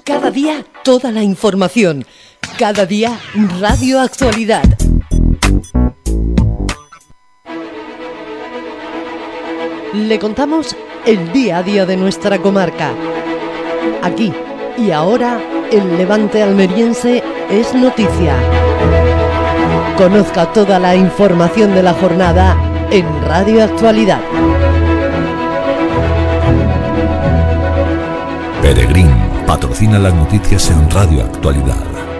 Cada día toda la información. Cada día Radio Actualidad. Le contamos el día a día de nuestra comarca. Aquí y ahora, el Levante almeriense es noticia. Conozca toda la información de la jornada en Radio Actualidad. Peregrín patrocina las noticias en Radio Actualidad.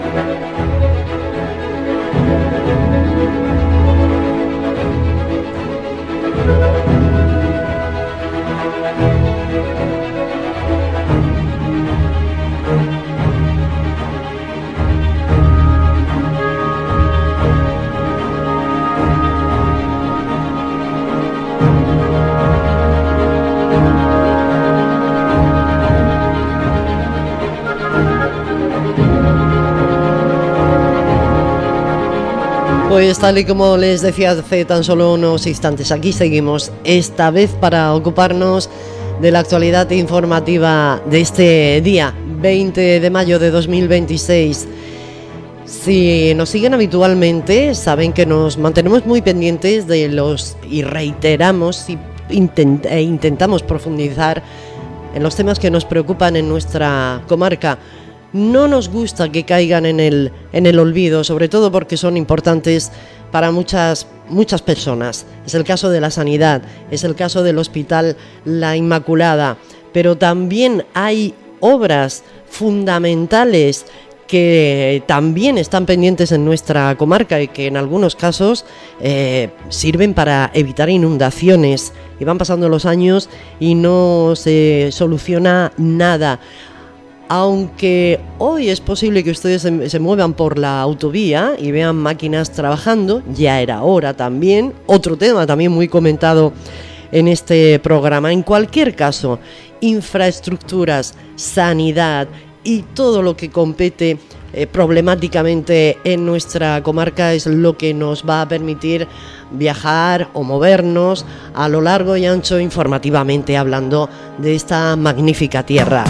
Pues tal y como les decía hace tan solo unos instantes, aquí seguimos, esta vez para ocuparnos de la actualidad informativa de este día, 20 de mayo de 2026. Si nos siguen habitualmente, saben que nos mantenemos muy pendientes de los, y reiteramos e intentamos profundizar en los temas que nos preocupan en nuestra comarca. No nos gusta que caigan en el olvido, sobre todo porque son importantes para muchas personas. Es el caso de la sanidad, es el caso del Hospital La Inmaculada, pero también hay obras fundamentales que también están pendientes en nuestra comarca y que en algunos casos sirven para evitar inundaciones. Y van pasando los años y no se soluciona nada. Aunque hoy es posible que ustedes se muevan por la autovía y vean máquinas trabajando, ya era hora también, otro tema también muy comentado en este programa. En cualquier caso, infraestructuras, sanidad y todo lo que compete problemáticamente en nuestra comarca es lo que nos va a permitir viajar o movernos a lo largo y ancho informativamente hablando de esta magnífica tierra.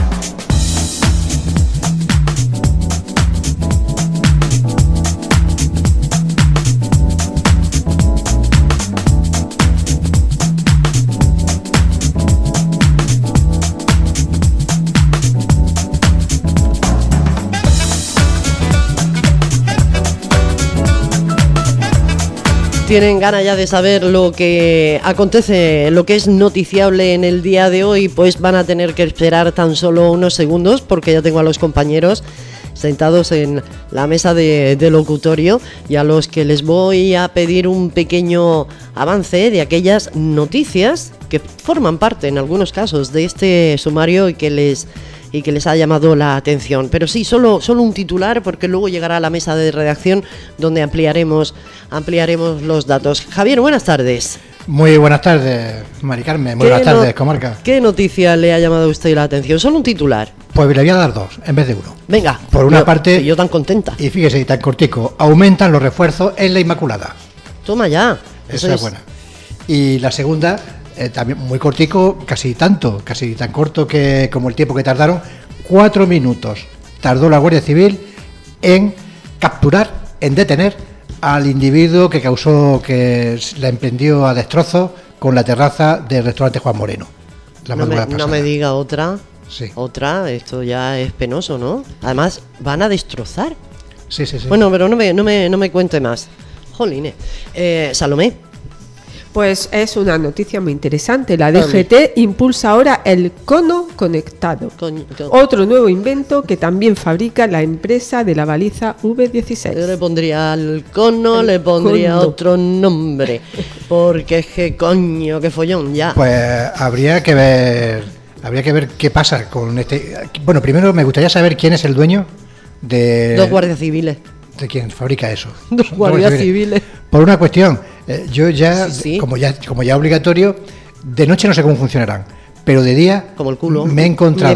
Tienen ganas ya de saber lo que acontece, lo que es noticiable en el día de hoy, pues van a tener que esperar tan solo unos segundos porque ya tengo a los compañeros sentados en la mesa de locutorio y a los que les voy a pedir un pequeño avance de aquellas noticias que forman parte en algunos casos de este sumario y que les ha llamado la atención. Pero sí, solo un titular, porque luego llegará a la mesa de redacción donde ampliaremos los datos. Javier, buenas tardes. Muy buenas tardes, Mari Carmen. Muy buenas tardes, comarca. ¿Qué noticia le ha llamado a usted la atención? Solo un titular. Pues le voy a dar dos en vez de uno. Venga. Por una parte, yo tan contenta. Y fíjese, tan cortico, aumentan los refuerzos en la Inmaculada. Toma ya. Esa es buena. Y la segunda, también muy cortico, casi tan corto que como el tiempo que tardaron, 4 minutos tardó la Guardia Civil en capturar, en detener al individuo que la emprendió a destrozos con la terraza del restaurante Juan Moreno. No me diga otra. Sí. Otra, esto ya es penoso, ¿no? Además, van a destrozar. Sí. Bueno, pero no me cuente más. Jolines. Salomé. Pues es una noticia muy interesante. La DGT impulsa ahora el cono conectado. Otro nuevo invento que también fabrica la empresa de la baliza V16. Yo le pondría al cono, le pondría otro nombre. Porque es que coño, qué follón, ya. Pues habría que ver qué pasa con este. Bueno, primero me gustaría saber quién es el dueño de. 2 guardias civiles. ¿De quién fabrica eso? 2 guardias civiles. Por una cuestión, yo ya, sí. como ya obligatorio, de noche no sé cómo funcionarán, pero de día como el culo. Me he encontrado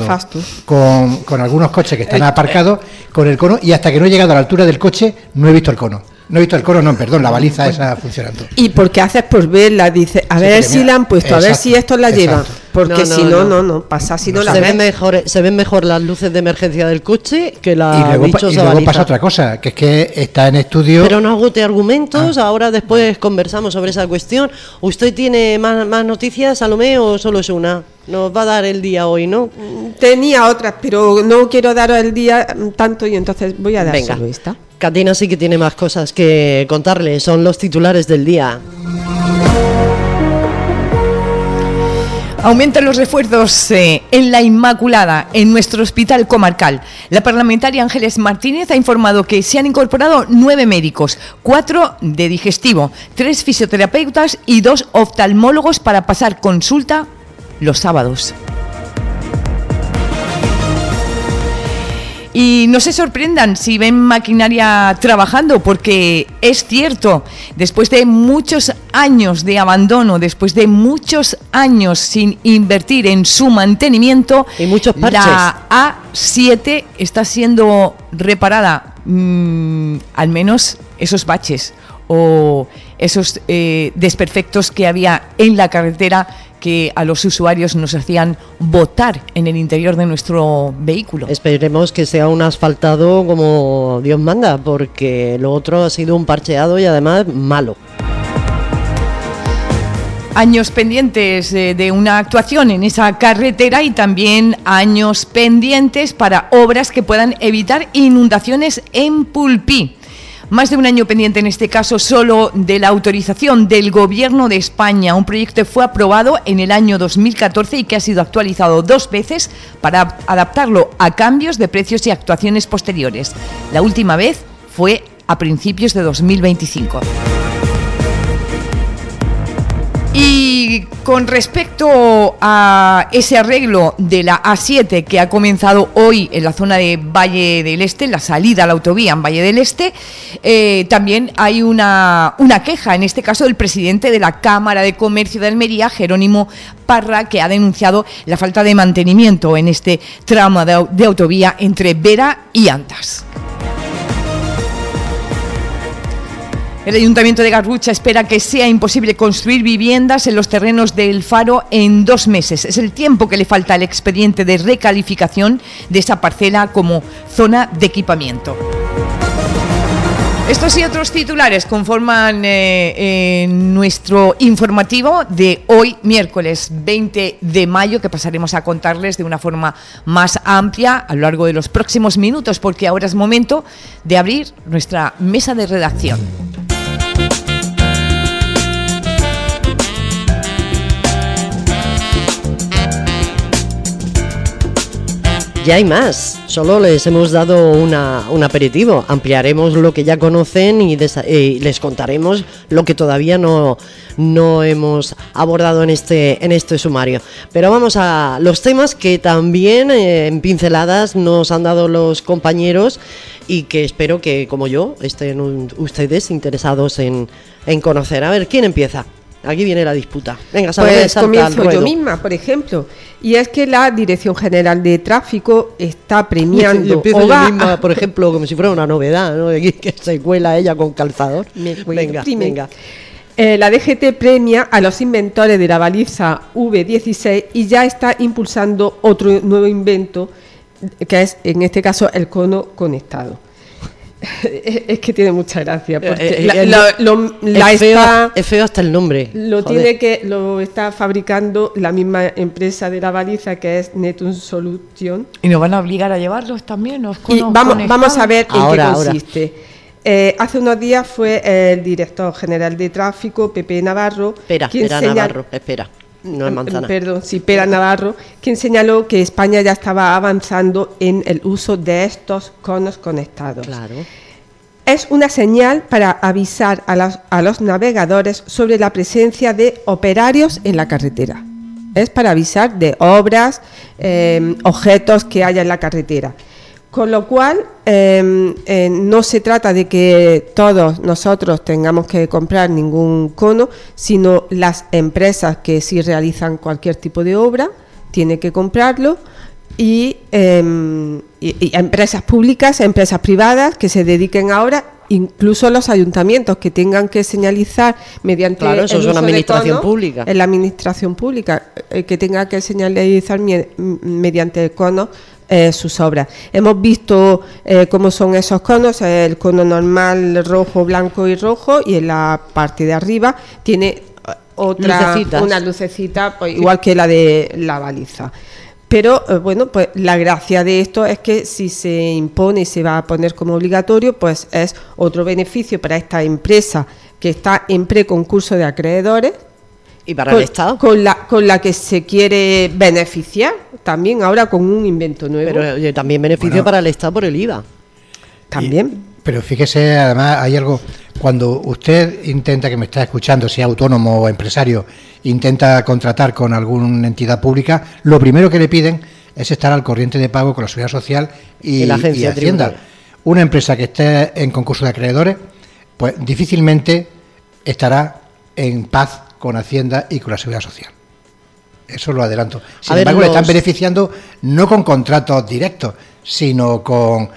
con algunos coches que están aparcados con el cono y hasta que no he llegado a la altura del coche no he visto el cono. No he visto el cono, no, perdón, la baliza esa funcionando. ¿Y por qué haces por verla? Dice, a ver si la han puesto, a ver si estos la llevan. porque si no pasa, si no la se ven mejor las luces de emergencia del coche que la y luego pasa otra cosa, que es que está en estudio. Pero no agote argumentos, ahora después conversamos sobre esa cuestión. ¿Usted tiene más noticias, Salomé, o solo es una? Nos va a dar el día hoy, ¿no? Tenía otras, pero no quiero daros el día tanto y entonces voy a dar solo esta. Catina sí que tiene más cosas que contarle, son los titulares del día. Aumentan los refuerzos en la Inmaculada, en nuestro hospital comarcal. La parlamentaria Ángeles Martínez ha informado que se han incorporado 9 médicos, 4 de digestivo, 3 fisioterapeutas y 2 oftalmólogos para pasar consulta los sábados. Y no se sorprendan si ven maquinaria trabajando, porque es cierto, después de muchos años de abandono, después de muchos años sin invertir en su mantenimiento, y muchos parches, la A7 está siendo reparada, al menos esos baches o esos desperfectos que había en la carretera que a los usuarios nos hacían botar en el interior de nuestro vehículo. Esperemos que sea un asfaltado como Dios manda, porque lo otro ha sido un parcheado y además malo. Años pendientes de una actuación en esa carretera y también años pendientes para obras que puedan evitar inundaciones en Pulpí. Más de un año pendiente, en este caso, solo de la autorización del Gobierno de España. Un proyecto que fue aprobado en el año 2014 y que ha sido actualizado 2 veces para adaptarlo a cambios de precios y actuaciones posteriores. La última vez fue a principios de 2025. Y con respecto a ese arreglo de la A7 que ha comenzado hoy en la zona de Valle del Este, la salida a la autovía en Valle del Este, también hay una queja, en este caso del presidente de la Cámara de Comercio de Almería, Jerónimo Parra, que ha denunciado la falta de mantenimiento en este tramo de autovía entre Vera y Antas. El Ayuntamiento de Garrucha espera que sea imposible construir viviendas en los terrenos del Faro en 2 meses. Es el tiempo que le falta al expediente de recalificación de esa parcela como zona de equipamiento. Estos y otros titulares conforman nuestro informativo de hoy, miércoles 20 de mayo, que pasaremos a contarles de una forma más amplia a lo largo de los próximos minutos, porque ahora es momento de abrir nuestra mesa de redacción. Ya hay más, solo les hemos dado un aperitivo. Ampliaremos lo que ya conocen y les contaremos lo que todavía no hemos abordado en este sumario. Pero vamos a los temas que también en pinceladas nos han dado los compañeros y que espero que, como yo, estén ustedes interesados en conocer. A ver, ¿quién empieza? Aquí viene la disputa. Venga, pues comienzo yo misma, por ejemplo. Y es que la Dirección General de Tráfico está premiando... Yo empiezo yo misma, por ejemplo, como si fuera una novedad, ¿no? Que se cuela ella con calzador. Venga. La DGT premia a los inventores de la baliza V16 y ya está impulsando otro nuevo invento, que es, en este caso, el cono conectado. Es que tiene mucha gracia porque es feo hasta el nombre. Lo está fabricando la misma empresa de la baliza, que es Netum Solution. ¿Y nos van a obligar a llevarlos también? Vamos a ver en qué consiste. Hace unos días fue el director general de tráfico, Pepe Navarro, Pera Navarro, quien señaló que España ya estaba avanzando en el uso de estos conos conectados. Claro. Es una señal para avisar a los navegadores sobre la presencia de operarios en la carretera. Es para avisar de obras, objetos que haya en la carretera. Con lo cual, no se trata de que todos nosotros tengamos que comprar ningún cono, sino las empresas que sí realizan cualquier tipo de obra tienen que comprarlo y empresas públicas, empresas privadas que se dediquen ahora, incluso los ayuntamientos que tengan que señalizar mediante eso es una administración pública. En la administración pública que tenga que señalizar mediante conos sus obras. Hemos visto cómo son esos conos, el cono normal rojo, blanco y rojo, y en la parte de arriba tiene una lucecita, pues, igual que la de la baliza. Pero bueno, pues la gracia de esto es que si se impone y se va a poner como obligatorio, pues es otro beneficio para esta empresa que está en preconcurso de acreedores. Y para el Estado. Con la que se quiere beneficiar también ahora con un invento nuevo. Pero también beneficio para el Estado por el IVA. También. Pero fíjese, además hay algo, cuando usted intenta, que me está escuchando, sea autónomo o empresario, intenta contratar con alguna entidad pública, lo primero que le piden es estar al corriente de pago con la Seguridad Social y la Agencia Hacienda. Una empresa que esté en concurso de acreedores, pues difícilmente estará en paz con Hacienda y con la Seguridad Social. Eso lo adelanto. Sin embargo, le están beneficiando no con contratos directos, sino con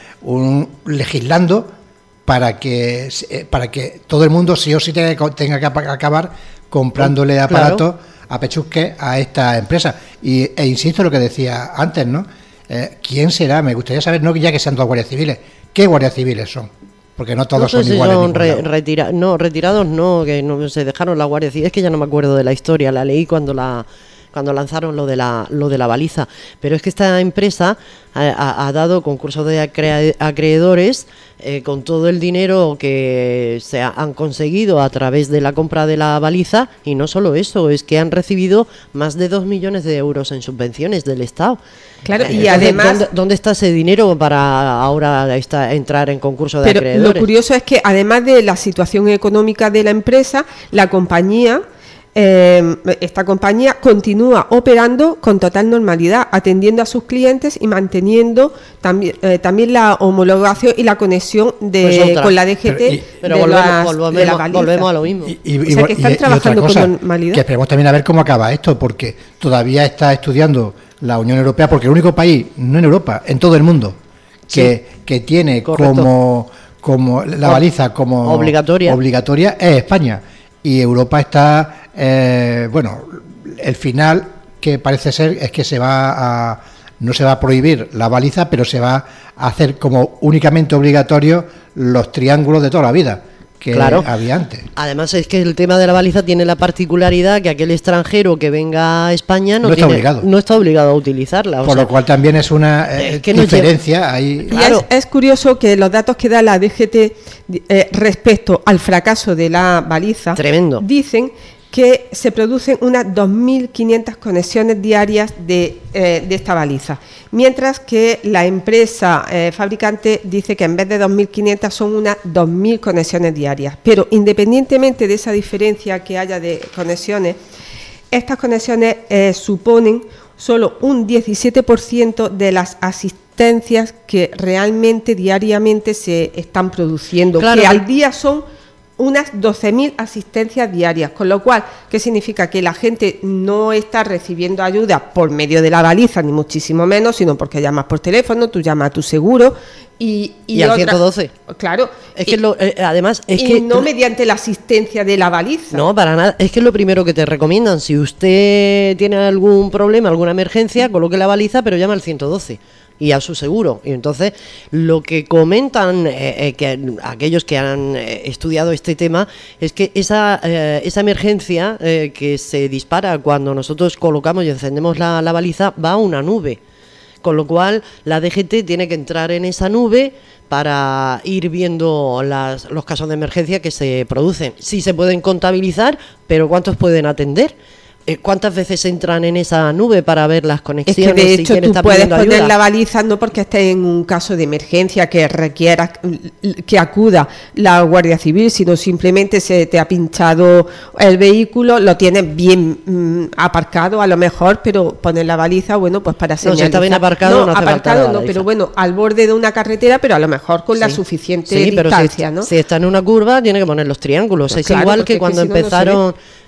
legislando para que todo el mundo sí o sí tenga que acabar comprándole aparatos a pechusque a esta empresa. E insisto en lo que decía antes, ¿no? ¿Quién será? Me gustaría saber, no ya que sean todos guardias civiles, ¿qué guardias civiles son? Porque no todos son iguales. Retirados no, que no se dejaron la Guardia Civil. Es que ya no me acuerdo de la historia, la leí cuando lanzaron lo de la baliza. Pero es que esta empresa ha dado concursos de acreedores con todo el dinero que se han conseguido a través de la compra de la baliza, y no solo eso, es que han recibido más de 2 millones de euros en subvenciones del Estado. Claro, y además, ¿dónde está ese dinero para ahora entrar en concurso de acreedores? Lo curioso es que además de la situación económica de la empresa, la compañía, esta compañía continúa operando con total normalidad, atendiendo a sus clientes y manteniendo también la homologación y la conexión con la DGT. Pero volvemos a lo mismo. O sea, que están trabajando con normalidad. Que esperemos también a ver cómo acaba esto, porque todavía está estudiando la Unión Europea, porque el único país, no en Europa, en todo el mundo, que tiene como la baliza como obligatoria es España. Y Europa está, el final que parece ser es que no se va a prohibir la baliza, pero se va a hacer como únicamente obligatorio los triángulos de toda la vida que había antes. Además es que el tema de la baliza tiene la particularidad que aquel extranjero que venga a España no está obligado a utilizarla. Por lo cual también es una diferencia ahí. Claro. Es curioso que los datos que da la DGT respecto al fracaso de la baliza, tremendo, dicen que se producen unas 2.500 conexiones diarias de esta baliza, mientras que la empresa fabricante dice que en vez de 2.500 son unas 2.000 conexiones diarias. Pero independientemente de esa diferencia que haya de conexiones, estas conexiones suponen solo un 17% de las asistencias que realmente diariamente se están produciendo, que al día son unas 12.000 asistencias diarias, con lo cual, ¿qué significa? Que la gente no está recibiendo ayuda por medio de la baliza, ni muchísimo menos, sino porque llamas por teléfono, tú llamas a tu seguro y al 112. Claro. Es que además es que no mediante la asistencia de la baliza. No, para nada. Es que es lo primero que te recomiendan. Si usted tiene algún problema, alguna emergencia, coloque la baliza, pero llama al 112. Y a su seguro. Y entonces lo que comentan que aquellos que han estudiado este tema es que esa emergencia que se dispara cuando nosotros colocamos y encendemos la baliza va a una nube, con lo cual la DGT tiene que entrar en esa nube para ir viendo los casos de emergencia que se producen. Sí se pueden contabilizar, pero ¿cuántos pueden atender? ¿Cuántas veces entran en esa nube para ver las conexiones? Es que de hecho tú puedes poner la baliza no porque estés en un caso de emergencia que requiera que acuda la Guardia Civil, sino simplemente se te ha pinchado el vehículo, lo tienes bien aparcado a lo mejor, pero poner la baliza, bueno, pues para señalizar. No, si está bien aparcado, no hace falta la pero bueno, al borde de una carretera, pero a lo mejor con la suficiente distancia, pero ¿no? Si está en una curva, tiene que poner los triángulos. Pues es igual que cuando empezaron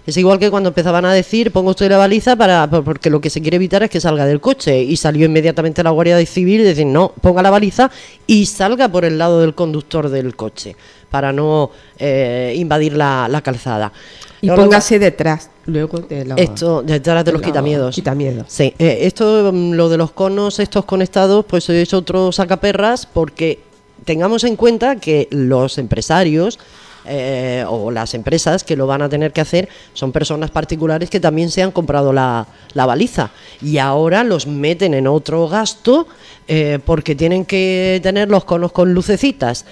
Es igual que cuando empezaban a decir, ponga usted la baliza porque lo que se quiere evitar es que salga del coche. Y salió inmediatamente la Guardia Civil y decir, no, ponga la baliza y salga por el lado del conductor del coche para no invadir la calzada. Y póngase detrás, luego de los... Esto, detrás de los quitamiedos. Quitamiendos. Sí, esto, lo de los conos estos conectados, pues es otro sacaperras, porque tengamos en cuenta que los empresarios... o las empresas que lo van a tener que hacer son personas particulares que también se han comprado la baliza y ahora los meten en otro gasto porque tienen que tener los conos con lucecitas.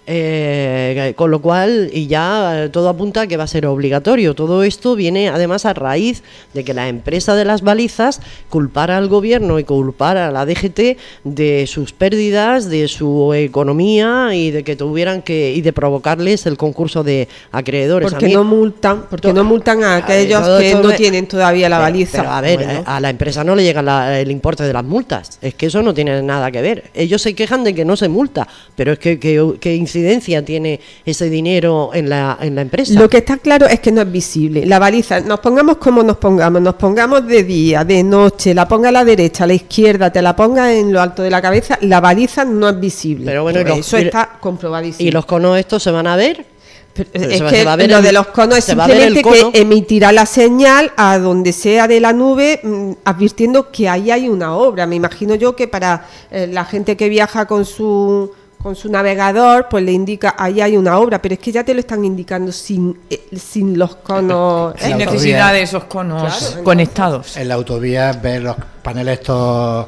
Con lo cual, y ya todo apunta a que va a ser obligatorio. Todo esto viene además a raíz de que la empresa de las balizas culpara al gobierno y culpara a la DGT de sus pérdidas, de su economía y de que tuvieran y de provocarles el concurso de acreedores. Porque no multan a aquellos que no tienen todavía la baliza. Pero a ver, a la empresa no le llega el importe de las multas. Es que eso no tiene nada que ver. Ellos se quejan de que no se multa, pero es que incidencia tiene ese dinero en la empresa. Lo que está claro es que no es visible. La baliza, nos pongamos como nos pongamos de día, de noche, la ponga a la derecha, a la izquierda, te la ponga en lo alto de la cabeza, la baliza no es visible. Pero bueno, eso está comprobadísimo. ¿Y los conos estos se van a ver? Es que lo de los conos es simplemente que emitirá la señal a donde sea de la nube, advirtiendo que ahí hay una obra. Me imagino yo que para la gente que viaja con su navegador, pues le indica ahí hay una obra, pero es que ya te lo están indicando sin los conos. Sin necesidad de esos conos conectados. En la autovía ves los paneles estos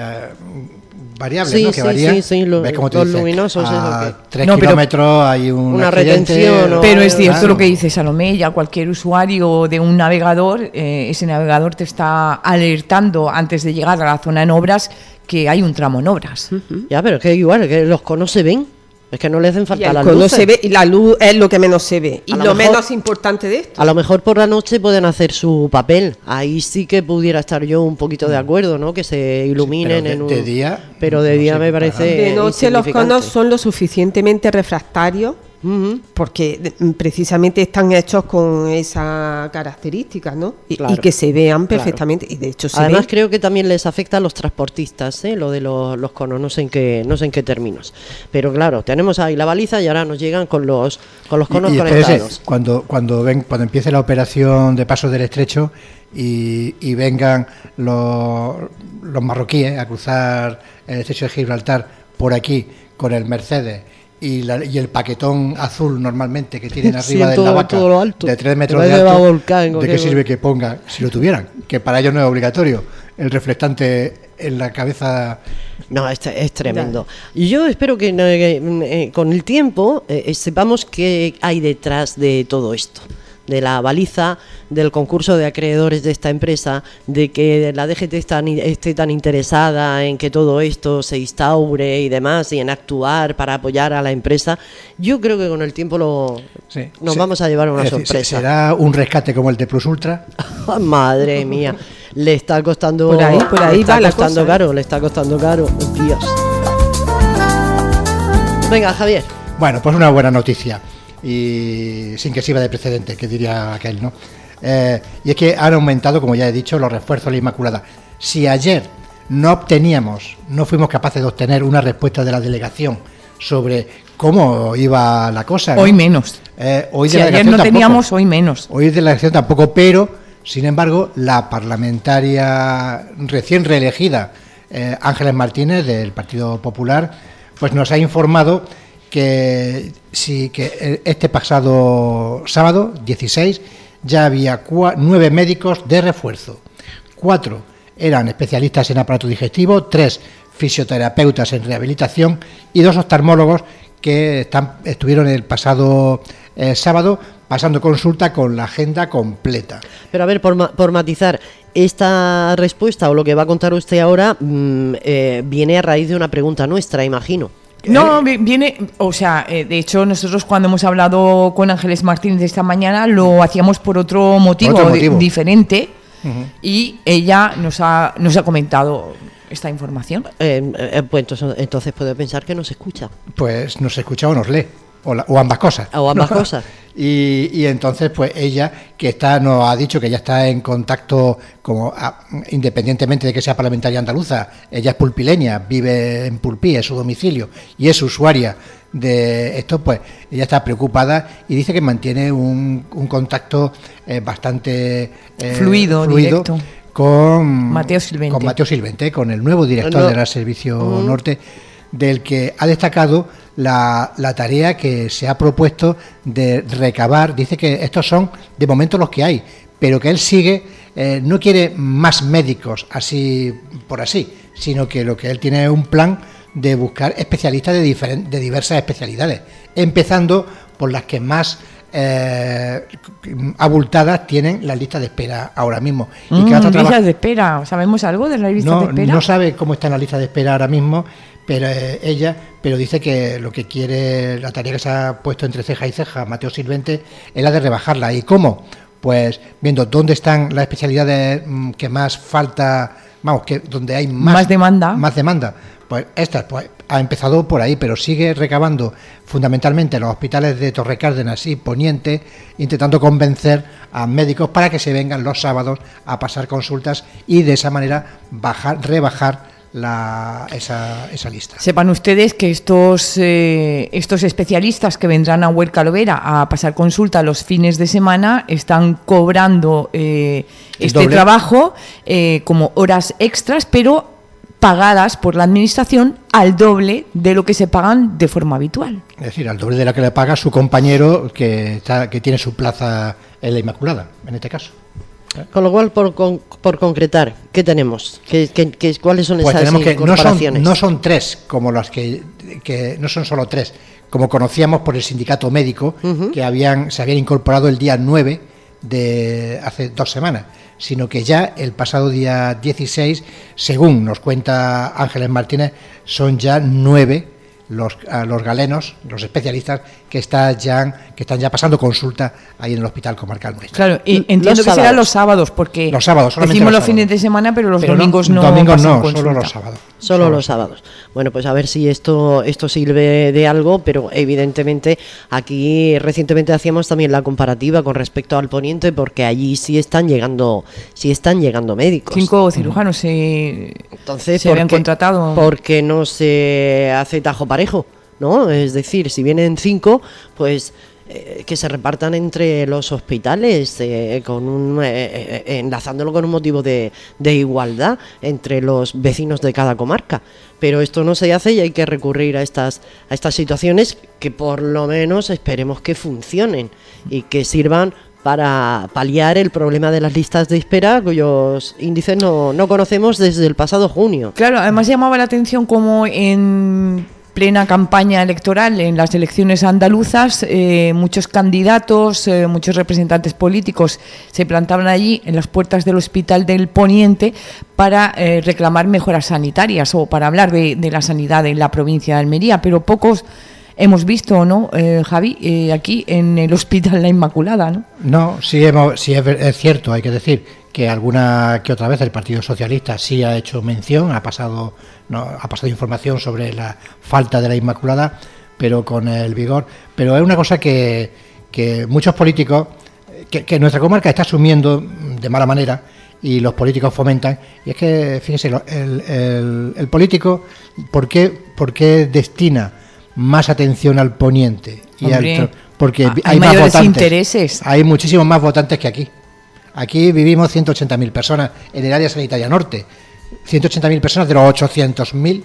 variables, sí, ¿no? Que varían. Sí, ves como los luminosos. A 3 kilómetros hay una retención. Pero es cierto lo que dice Salomé, ya cualquier usuario de un navegador, ese navegador te está alertando antes de llegar a la zona en obras que hay un tramo en obras. Ya, pero es que igual, que los conos se ven. Es que no le hacen falta las luces. El cono se ve y la luz es lo que menos se ve. Y lo menos importante de esto. A lo mejor por la noche pueden hacer su papel. Ahí sí que pudiera estar yo un poquito de acuerdo, ¿no? Que se iluminen de día. Pero de día me parece. De noche los conos son lo suficientemente refractarios. Porque precisamente están hechos con esa característica, ¿no? Y que se vean perfectamente. Y de hecho además creo que también les afecta a los transportistas, lo de los conos, no sé en qué términos. Pero claro, tenemos ahí la baliza y ahora nos llegan con los conos conectados. Cuando empiece la operación de paso del estrecho y vengan los marroquíes a cruzar el estrecho de Gibraltar por aquí con el Mercedes y el paquetón azul normalmente que tienen arriba de la vaca de 3 metros de alto, ¿de qué sirve que ponga, si lo tuvieran? Que para ellos no es obligatorio el reflectante en la cabeza. No, es tremendo. Y yo espero que con el tiempo sepamos qué hay detrás de todo esto, de la baliza, del concurso de acreedores de esta empresa, de que la DGT esté tan interesada en que todo esto se instaure y demás, y en actuar para apoyar a la empresa. Yo creo que con el tiempo nos vamos a llevar una sorpresa. ¿Será un rescate como el de Plus Ultra? Madre mía, le está costando por ahí va la cosa, caro, le está costando caro, Dios. Venga, Javier. Bueno, pues una buena noticia. Y sin que sirva de precedente, que diría aquel, ¿no? Y es que han aumentado, como ya he dicho, los refuerzos a la Inmaculada. Si ayer no fuimos capaces de obtener una respuesta de la delegación sobre cómo iba la cosa, ¿no? Hoy menos. Hoy si ayer no teníamos, hoy menos. Hoy de la delegación tampoco, pero, sin embargo, la parlamentaria recién reelegida, Ángeles Martínez, del Partido Popular, pues nos ha informado que este pasado sábado, 16, ya había 9 médicos de refuerzo. 4 eran especialistas en aparato digestivo, 3 fisioterapeutas en rehabilitación y 2 oftalmólogos que estuvieron el pasado sábado pasando consulta con la agenda completa. Pero a ver, por matizar, esta respuesta o lo que va a contar usted ahora viene a raíz de una pregunta nuestra, imagino. No, viene, o sea, de hecho nosotros cuando hemos hablado con Ángeles Martínez esta mañana lo hacíamos por otro motivo. Diferente, y ella nos ha comentado esta información. Pues entonces puedo pensar que nos escucha. Pues nos escucha o nos lee, o ambas cosas. O ambas cosas. Y entonces, pues ella, nos ha dicho que ya está en contacto, independientemente de que sea parlamentaria andaluza, ella es pulpileña, vive en Pulpí, es su domicilio, y es usuaria de esto, pues ella está preocupada y dice que mantiene un contacto bastante fluido directo con Mateo Silvente, con el nuevo director de la Servicio Norte, del que ha destacado la tarea que se ha propuesto de recabar. Dice que estos son de momento los que hay, pero que él sigue, no quiere más médicos así por así, sino que lo que él tiene es un plan de buscar especialistas de diversas especialidades, empezando por las que más abultadas tienen las listas de espera ahora mismo. Listas de espera, ¿sabemos algo de las listas de espera? No sabe cómo está en la lista de espera ahora mismo, pero pero dice que lo que quiere, la tarea que se ha puesto entre ceja y ceja Mateo Silvente, es la de rebajarla. ¿Y cómo? Pues viendo dónde están las especialidades que más falta, donde hay más demanda. Pues ha empezado por ahí, pero sigue recabando fundamentalmente los hospitales de Torrecárdenas y Poniente, intentando convencer a médicos para que se vengan los sábados a pasar consultas y de esa manera rebajar esa lista. Sepan ustedes que estos especialistas que vendrán a Huerca Lovera a pasar consulta los fines de semana están cobrando este trabajo como horas extras, pero pagadas por la administración al doble de lo que se pagan de forma habitual. Es decir, al doble de la que le paga su compañero que tiene su plaza en la Inmaculada, en este caso. Con lo cual, por concretar, ¿qué tenemos? ¿Cuáles son esas incorporaciones? No son tres, como las que no son solo tres, como conocíamos por el sindicato médico, que se habían incorporado el día 9 de hace 2 semanas, sino que ya el pasado día 16, según nos cuenta Ángeles Martínez, son ya 9 los galenos, los especialistas que están ya pasando consulta ahí en el Hospital Comarcal nuestro. Claro, y entiendo que serán los sábados, porque decimos los fines de semana, pero los domingos no. Domingos no, solo los sábados. Solo los sábados. Bueno, pues a ver si esto sirve de algo, pero evidentemente aquí recientemente hacíamos también la comparativa con respecto al Poniente, porque allí sí están llegando médicos. 5 cirujanos se habían contratado. Porque no se hace tajo parejo, ¿no? Es decir, si vienen 5, pues que se repartan entre los hospitales, enlazándolo con un motivo de igualdad entre los vecinos de cada comarca. Pero esto no se hace y hay que recurrir a estas situaciones que por lo menos esperemos que funcionen y que sirvan para paliar el problema de las listas de espera, cuyos índices no conocemos desde el pasado junio. Claro, además llamaba la atención como en plena campaña electoral en las elecciones andaluzas, muchos candidatos, muchos representantes políticos se plantaban allí en las puertas del Hospital del Poniente para reclamar mejoras sanitarias o para hablar de la sanidad en la provincia de Almería, pero pocos hemos visto, ¿no, Javi? Aquí en el Hospital La Inmaculada, ¿no? No, sí es cierto, hay que decir que alguna que otra vez el Partido Socialista sí ha hecho mención, ha pasado información sobre la falta de la Inmaculada, pero con el vigor. Pero es una cosa que muchos políticos, que nuestra comarca está asumiendo de mala manera, y los políticos fomentan, y es que, fíjese, el político, ¿por qué destina más atención al Poniente? Porque hay más votantes, intereses. Hay muchísimos más votantes que aquí. Aquí vivimos 180.000 personas en el área sanitaria norte, 180.000 personas de los 800.000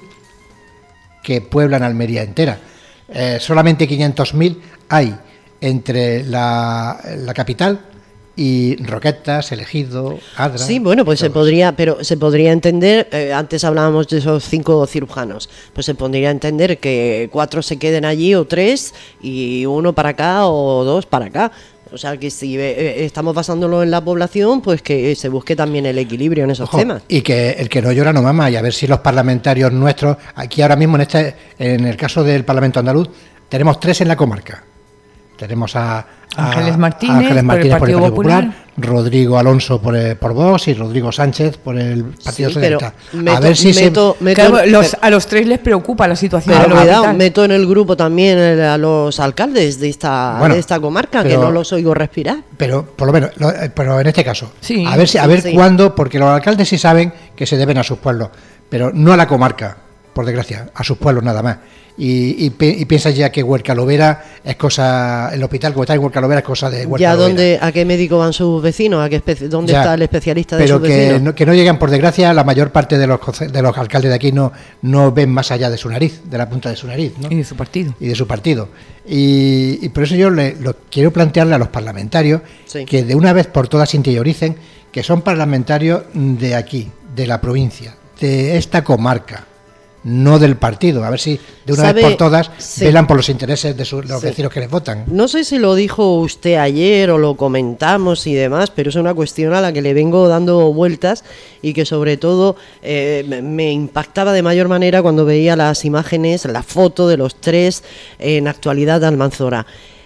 que pueblan Almería entera. Solamente 500.000 hay entre la capital y Roquetas, El Ejido, Adra. Sí, bueno, pues se podría entender, antes hablábamos de esos 5 cirujanos, pues se podría entender que 4 se queden allí o 3 y 1 para acá o 2 para acá. O sea, que si estamos basándolo en la población, pues que se busque también el equilibrio en esos temas. Y que el que no llora no mama, y a ver si los parlamentarios nuestros, aquí ahora mismo en el caso del Parlamento andaluz, tenemos 3 en la comarca. Tenemos a Ángeles Martínez, por el Partido Popular, Rodrigo Alonso por Vox y Rodrigo Sánchez por el Partido Socialista. A ver si a los tres les preocupa la situación. Pero cuidado, meto en el grupo también a los alcaldes de esta comarca, que no los oigo respirar. Pero por lo menos, pero en este caso, sí, a ver cuándo, porque los alcaldes sí saben que se deben a sus pueblos, pero no a la comarca, por desgracia, a sus pueblos nada más. Y piensas ya que Huercalovera es cosa, el hospital como está en Huercalovera es cosa de Huercalovera. ¿A qué médico van sus vecinos? ¿Dónde está el especialista de sus vecinos? Pero que no llegan, por desgracia, la mayor parte de los alcaldes de aquí no ven más allá de su nariz, de la punta de su nariz, ¿no? Y de su partido. Y por eso yo lo quiero plantearle a los parlamentarios que de una vez por todas interioricen que son parlamentarios de aquí, de la provincia, de esta comarca, no del partido, a ver si de una vez por todas velan por los intereses de los vecinos que les votan. No sé si lo dijo usted ayer o lo comentamos y demás, pero es una cuestión a la que le vengo dando vueltas y que sobre todo me impactaba de mayor manera cuando veía las imágenes, la foto de los tres en Actualidad de Almanzora.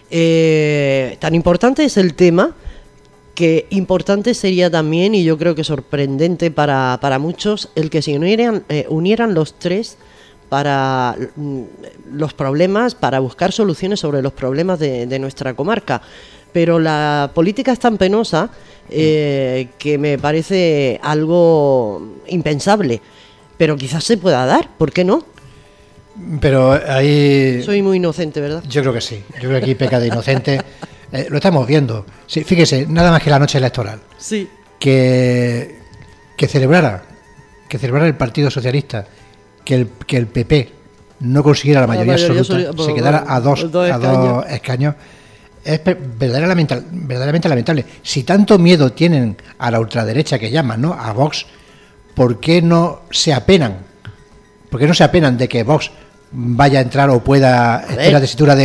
Tan importante es el tema, que importante sería también, y yo creo que sorprendente para muchos, el que se unieran los tres para los problemas, para buscar soluciones sobre los problemas de nuestra comarca. Pero la política es tan penosa que me parece algo impensable. Pero quizás se pueda dar, ¿por qué no? Pero ahí... Soy muy inocente, ¿verdad? Yo creo que sí, yo creo que aquí peca de inocente. Lo estamos viendo. Sí, fíjese, nada más que la noche electoral. Sí. Que celebrara el Partido Socialista que el PP no consiguiera la mayoría absoluta, se quedara a dos escaños, es verdaderamente lamentable. Si tanto miedo tienen a la ultraderecha que llaman, ¿no?, a Vox, ¿por qué no se apenan? ¿Por qué no se apenan de que Vox vaya a entrar o pueda tener la tesitura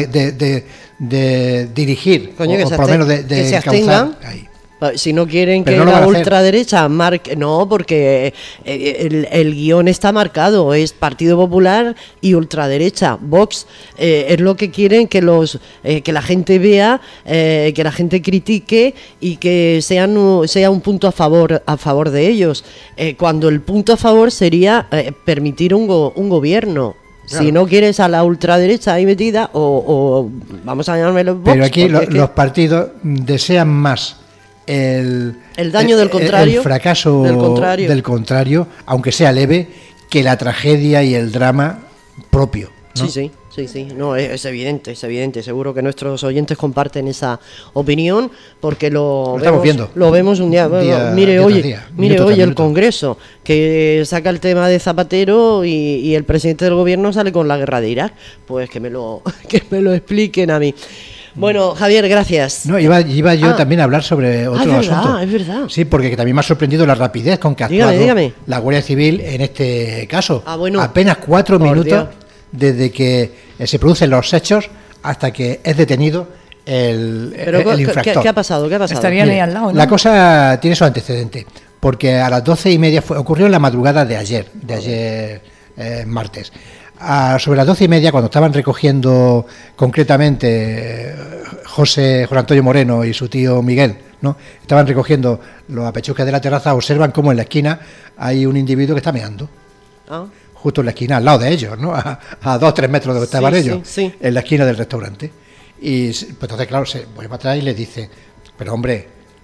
de dirigir, o por lo menos de encauzar ahí? Si no quieren que la ultraderecha marque... No, porque el guión está marcado, es Partido Popular y ultraderecha. Vox es lo que quieren que la gente vea, que la gente critique y que sea un punto a favor de ellos. Cuando el punto a favor sería permitir un gobierno. Claro. Si no quieres a la ultraderecha ahí metida, o vamos a llamarlo Vox. Pero aquí los partidos desean más el daño del contrario, el fracaso del contrario, aunque sea leve, que la tragedia y el drama propio, ¿no? Sí. No, es evidente. Seguro que nuestros oyentes comparten esa opinión, porque lo vemos un día. Mire hoy el Congreso, que saca el tema de Zapatero y el presidente del gobierno sale con la guerra de Irak. Pues que me lo expliquen a mí. Bueno, Javier, gracias. No, iba yo también a hablar sobre otro asunto. Es verdad. Sí, porque también me ha sorprendido la rapidez con que ha actuado la Guardia Civil en este caso. Apenas 4 minutos Dios. Desde que se producen los hechos hasta que es detenido el infractor. ¿Qué ha pasado? Estarían ahí al lado, ¿no? La cosa tiene su antecedente, porque a las 12:30 ocurrió en la madrugada de ayer martes. Sobre las 12:30, cuando estaban recogiendo concretamente José Antonio Moreno y su tío Miguel, ¿no?, estaban recogiendo los apechuques de la terraza, observan cómo en la esquina hay un individuo que está meando. Justo en la esquina, al lado de ellos, ¿no?, a 2-3 metros de donde estaban ellos, en la esquina del restaurante. Y pues entonces, claro, se vuelve atrás y les dice: pero hombre,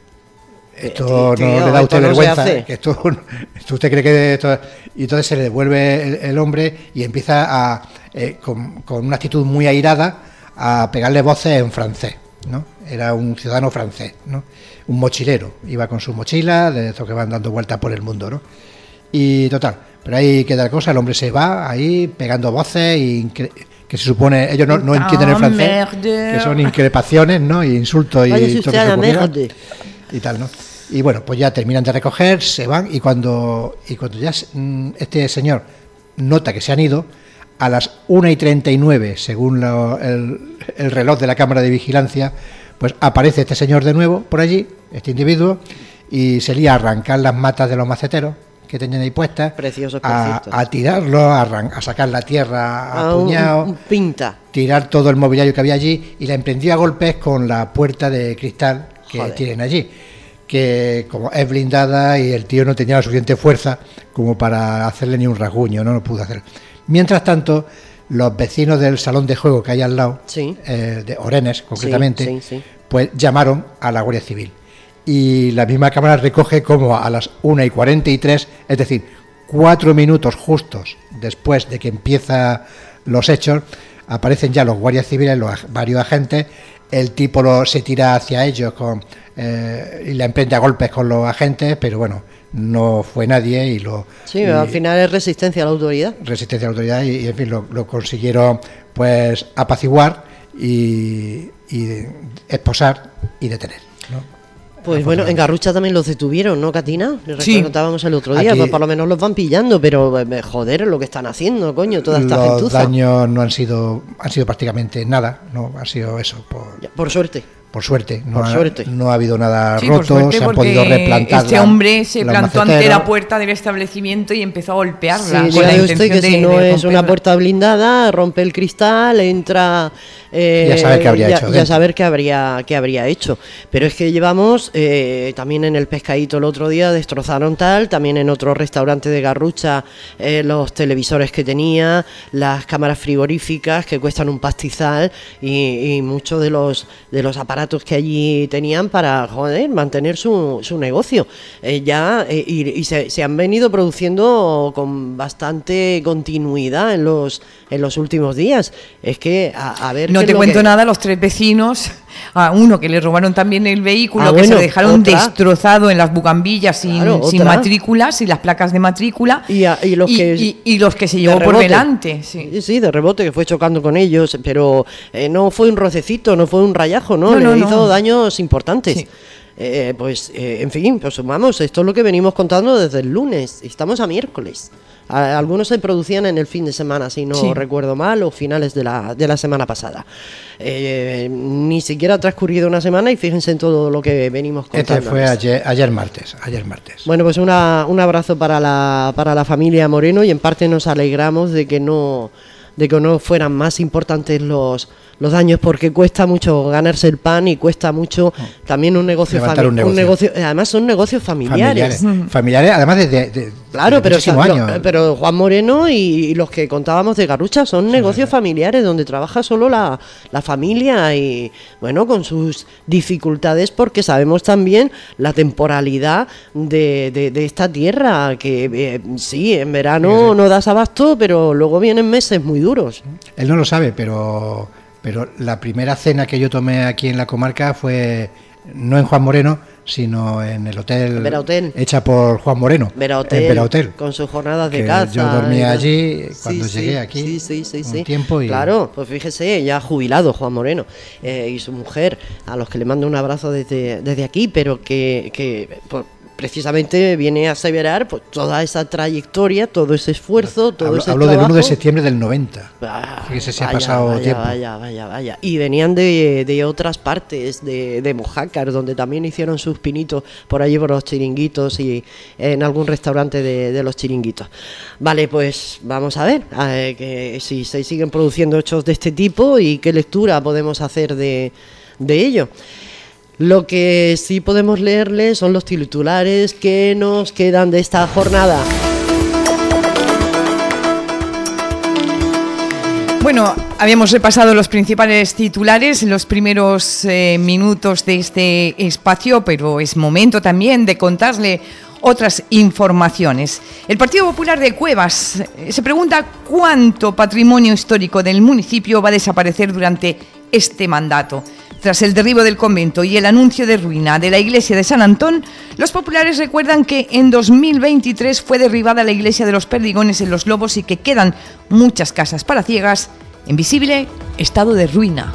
esto no le da a usted vergüenza, que esto usted cree que esto... Y entonces se le devuelve el hombre y empieza con una actitud muy airada a pegarle voces en francés, ¿no? Era un ciudadano francés, ¿no?, un mochilero, iba con su mochila, de estos que van dando vueltas por el mundo, ¿no? Y total, pero ahí queda la cosa, el hombre se va ahí pegando voces y que se supone, ellos no entienden el francés, que son increpaciones, ¿no?, y insultos y tal, ¿no? Y bueno, pues ya terminan de recoger, se van, y cuando ya este señor nota que se han ido, a las 1:39, según el reloj de la cámara de vigilancia, pues aparece este señor de nuevo por allí, este individuo, y se lía a arrancar las matas de los maceteros que tenían ahí puestas, a tirarlos, a sacar la tierra a puñados, tirar todo el mobiliario que había allí, y la emprendió a golpes con la puerta de cristal que tienen allí. que como es blindada y el tío no tenía la suficiente fuerza como para hacerle ni un rasguño, no lo pudo hacer. Mientras tanto, los vecinos del salón de juego que hay al lado, Sí. De Orenes concretamente, Sí. pues llamaron a la Guardia Civil. Y la misma cámara recoge como a las 1:43, es decir, 4 minutos justos después de que empiezan los hechos, aparecen ya los guardias civiles, varios agentes. El tipo se tira hacia ellos y le emprende a golpes con los agentes, pero bueno, no fue nadie y al final es resistencia a la autoridad. Resistencia a la autoridad y en fin, lo consiguieron pues apaciguar y esposar y detener, ¿no? Pues bueno, en Garrucha también los detuvieron, ¿no, Catina? Les Sí. contábamos el otro día, Aquí- pues por lo menos los van pillando, pero joder, lo que están haciendo, coño, toda esta Los gentuza. daños no han sido prácticamente nada, no ha sido eso Por suerte. por suerte, Suerte. no ha habido nada Sí, por roto, suerte, se han porque podido replantar. este hombre se los plantó ante maceteros. la puerta del establecimiento y empezó a golpearla Sí, con la dígale usted intención que si de no es romperla. una puerta blindada, rompe el cristal, entra... Ya saber qué habría hecho Ya dentro. saber qué habría hecho. Pero es que llevamos, también en el Pescadito el otro día destrozaron también en otro restaurante de Garrucha, los televisores que tenía, las cámaras frigoríficas que cuestan un pastizal y muchos de los aparatos que allí tenían para, joder, mantener su negocio. Y se han venido produciendo con bastante continuidad en los últimos días. Es que a ver No qué te es lo cuento que- nada, los 3 vecinos, a uno que le robaron también el vehículo, que bueno, se lo dejaron otra. destrozado en las bugambillas sin Claro, sin otra. matrículas, sin las placas de matrícula, Y los que- y los que se de llevó por rebote. delante. Sí. Sí, de rebote, que fue chocando con ellos, pero no fue un rocecito, no fue un rayajo, ¿no? No, Le no. hizo daños importantes. Sí. En fin, pues vamos, esto es lo que venimos contando desde el lunes, estamos a miércoles. Algunos se producían en el fin de semana, si no Sí. recuerdo mal, o finales de la semana pasada. Ni siquiera ha transcurrido una semana y fíjense en todo lo que venimos contando. Este fue ayer martes. Bueno, pues un abrazo para la familia Moreno y en parte nos alegramos de que no fueran más importantes los daños, porque cuesta mucho ganarse el pan y cuesta mucho también un negocio Levantar un negocio. además son negocios familiares. Familiares, además de Claro, pero, muchísimos años. pero Juan Moreno y los que contábamos de Garrucha son negocios familiares donde trabaja solo la familia y, bueno, con sus dificultades, porque sabemos también la temporalidad de esta tierra, que sí, en verano no das abasto, pero luego vienen meses muy duros. Él no lo sabe, pero la primera cena que yo tomé aquí en la comarca fue no en Juan Moreno, sino en el hotel Verahotel. hecha por Juan Moreno, Verahotel, en Verahotel. con sus jornadas de Que caza. yo dormía y- allí cuando llegué aquí un tiempo y- Claro, pues fíjese, ya jubilado Juan Moreno y su mujer, a los que le mando un abrazo desde aquí, pero que pues, precisamente viene a aseverar pues, toda esa trayectoria, todo ese esfuerzo, todo ese Hablo del 1 de trabajo. septiembre del 90. Ah, Fíjese si ha vaya, pasado vaya, tiempo. Vaya. Y venían de otras partes, de Mojácar, donde también hicieron sus pinitos por allí por los chiringuitos y en algún restaurante de los chiringuitos. Vale, pues vamos a ver que si se siguen produciendo hechos de este tipo y qué lectura podemos hacer de ello. Lo que sí podemos leerle son los titulares que nos quedan de esta jornada. Bueno, habíamos repasado los principales titulares en los primeros minutos de este espacio, pero es momento también de contarle otras informaciones. El Partido Popular de Cuevas se pregunta cuánto patrimonio histórico del municipio va a desaparecer durante este mandato. Tras el derribo del convento y el anuncio de ruina de la iglesia de San Antón, los populares recuerdan que en 2023 fue derribada la iglesia de los Perdigones en Los Lobos y que quedan muchas casas palaciegas en visible estado de ruina.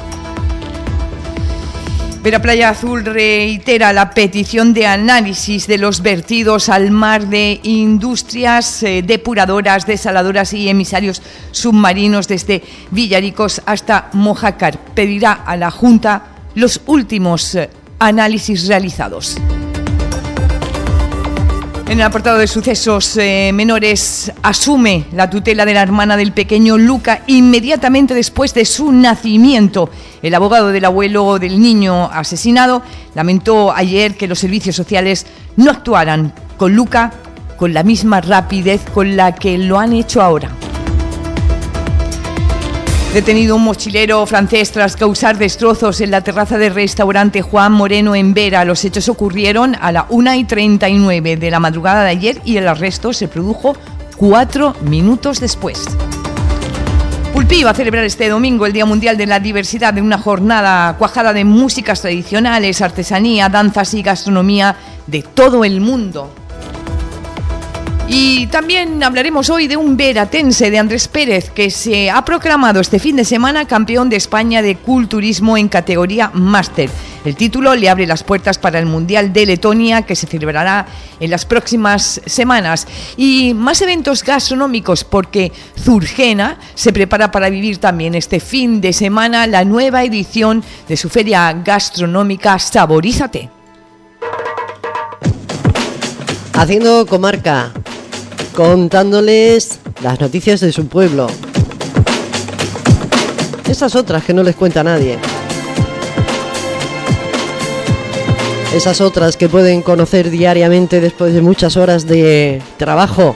Vera Playa Azul reitera la petición de análisis de los vertidos al mar de industrias depuradoras, desaladoras y emisarios submarinos desde Villaricos hasta Mojácar. Pedirá a la Junta los últimos análisis realizados. En el apartado de sucesos menores, asume la tutela de la hermana del pequeño Luca inmediatamente después de su nacimiento. El abogado del abuelo del niño asesinado lamentó ayer que los servicios sociales no actuaran con Luca con la misma rapidez con la que lo han hecho ahora. Detenido un mochilero francés tras causar destrozos en la terraza del restaurante Juan Moreno en Vera. Los hechos ocurrieron a la 1:39 de la madrugada de ayer y el arresto se produjo 4 minutos después. Pulpí va a celebrar este domingo el Día Mundial de la Diversidad en una jornada cuajada de músicas tradicionales, artesanía, danzas y gastronomía de todo el mundo. Y también hablaremos hoy de un veratense, de Andrés Pérez, que se ha proclamado este fin de semana campeón de España de culturismo en categoría máster. El título le abre las puertas para el Mundial de Letonia, que se celebrará en las próximas semanas. Y más eventos gastronómicos, porque Zurgena se prepara para vivir también este fin de semana la nueva edición de su feria gastronómica Saborízate. Haciendo comarca, contándoles las noticias de su pueblo. Esas otras que no les cuenta nadie. Esas otras que pueden conocer diariamente después de muchas horas de trabajo,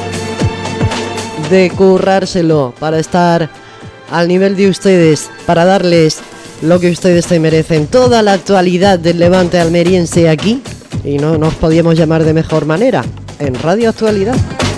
de currárselo para estar al nivel de ustedes, para darles lo que ustedes se merecen. Toda la actualidad del Levante almeriense aquí, y no nos podíamos llamar de mejor manera, en Radio Actualidad.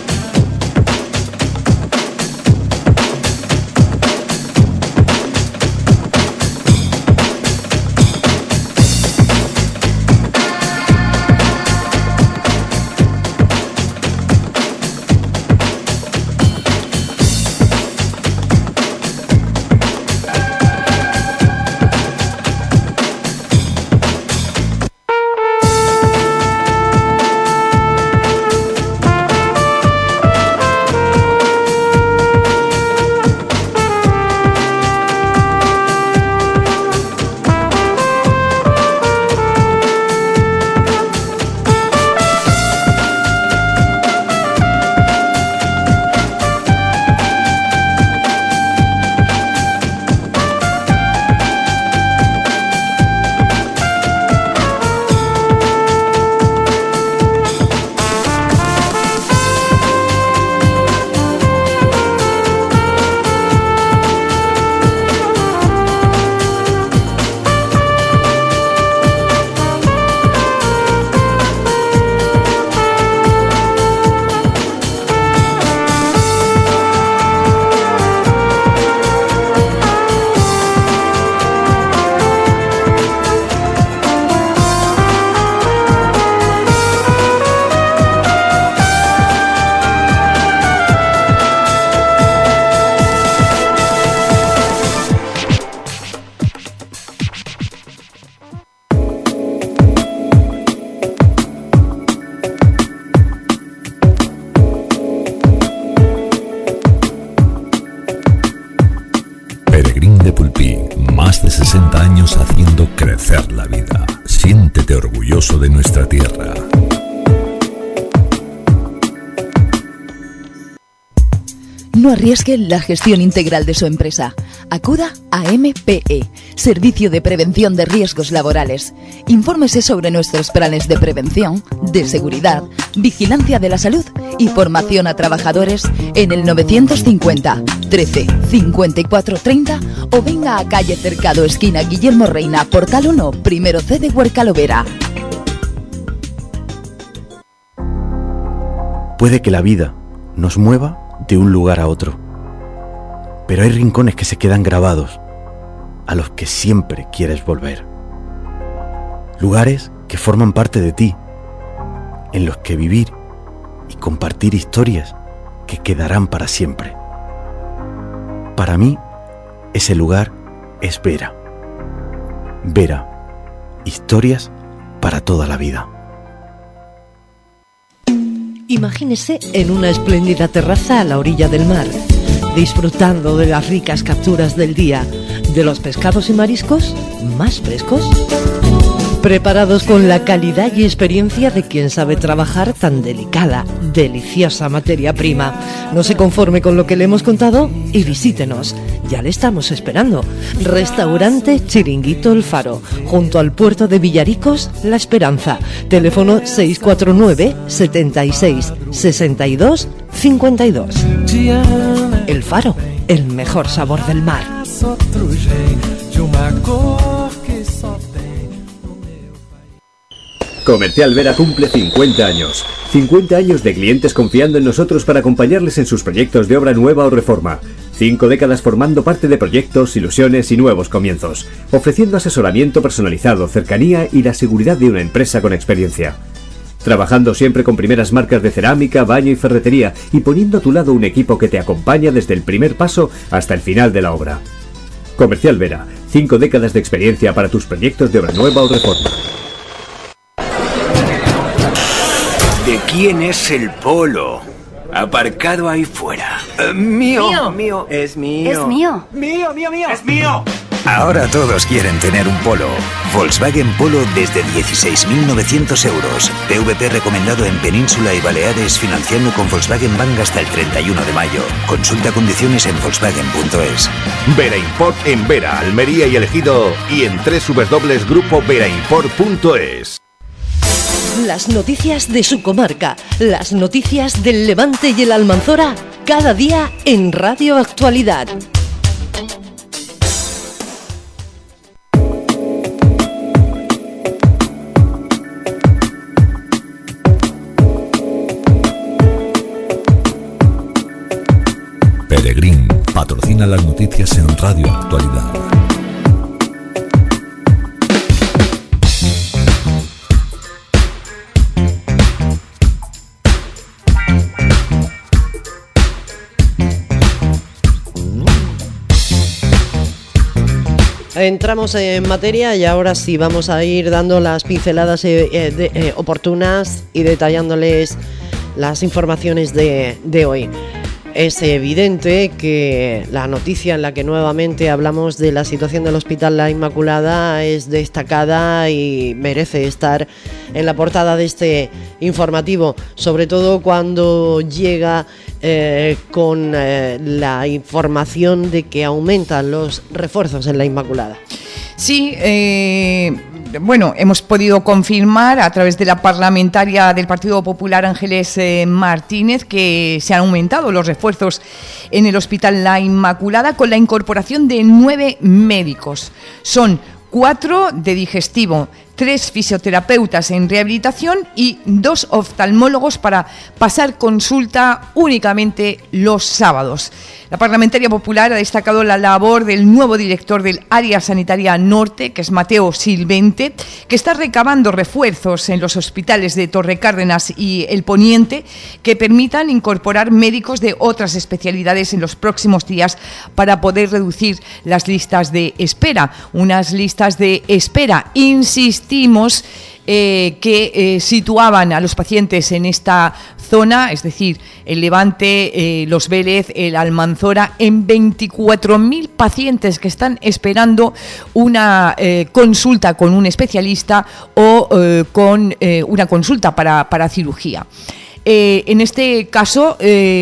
Haciendo crecer la vida. Siéntete orgulloso de nuestra tierra. No arriesgue la gestión integral de su empresa. Acuda a MPE, Servicio de Prevención de Riesgos Laborales. Infórmese sobre nuestros planes de prevención, de seguridad, vigilancia de la salud y formación a trabajadores en el 950 13 54 30 o venga a calle Cercado, esquina Guillermo Reina, Portal 1, primero C de Huercalovera. Puede que la vida nos mueva de un lugar a otro, pero hay rincones que se quedan grabados, a los que siempre quieres volver. Lugares que forman parte de ti, en los que vivir y compartir historias que quedarán para siempre. Para mí, ese lugar es Vera. Vera, historias para toda la vida. Imagínese en una espléndida terraza a la orilla del mar, disfrutando de las ricas capturas del día, de los pescados y mariscos más frescos. Preparados con la calidad y experiencia de quien sabe trabajar tan delicada, deliciosa materia prima. No se conforme con lo que le hemos contado y visítenos. Ya le estamos esperando. Restaurante Chiringuito El Faro, junto al puerto de Villaricos, La Esperanza. Teléfono 649 76 62 52. El Faro, el mejor sabor del mar. Comercial Vera cumple 50 años. 50 años de clientes confiando en nosotros para acompañarles en sus proyectos de obra nueva o reforma. 5 décadas formando parte de proyectos, ilusiones y nuevos comienzos, ofreciendo asesoramiento personalizado, cercanía y la seguridad de una empresa con experiencia. Trabajando siempre con primeras marcas de cerámica, baño y ferretería y poniendo a tu lado un equipo que te acompaña desde el primer paso hasta el final de la obra. Comercial Vera, 5 décadas de experiencia para tus proyectos de obra nueva o reforma. ¿De quién es el polo? Aparcado ahí fuera. Mío. Es mío. Es mío. Mío. Es mío. Ahora todos quieren tener un polo. Volkswagen Polo desde 16.900 euros. PVP recomendado en Península y Baleares, financiando con Volkswagen Bank hasta el 31 de mayo. Consulta condiciones en volkswagen.es. Vera Import en Vera, Almería y Elegido y en www.grupoveraImport.es. Las noticias de su comarca, las noticias del Levante y el Almanzora, cada día en Radio Actualidad. Peregrín patrocina las noticias en Radio Actualidad. Entramos en materia y ahora sí vamos a ir dando las pinceladas oportunas y detallándoles las informaciones de hoy. Es evidente que la noticia en la que nuevamente hablamos de la situación del Hospital La Inmaculada es destacada y merece estar en la portada de este informativo, sobre todo cuando llega con la información de que aumentan los refuerzos en La Inmaculada. Sí, bueno, hemos podido confirmar a través de la parlamentaria del Partido Popular, Ángeles Martínez, que se han aumentado los refuerzos en el Hospital La Inmaculada con la incorporación de 9 médicos. Son 4 de digestivo, 3 fisioterapeutas en rehabilitación y 2 oftalmólogos para pasar consulta únicamente los sábados. La parlamentaria popular ha destacado la labor del nuevo director del Área Sanitaria Norte, que es Mateo Silvente, que está recabando refuerzos en los hospitales de Torrecárdenas y El Poniente que permitan incorporar médicos de otras especialidades en los próximos días para poder reducir las listas de espera. Unas listas de espera, insistimos, que situaban a los pacientes en esta zona, es decir, el Levante, Los Vélez, el Almanzora, en 24.000 pacientes que están esperando una consulta con un especialista o con una consulta para cirugía. En este caso,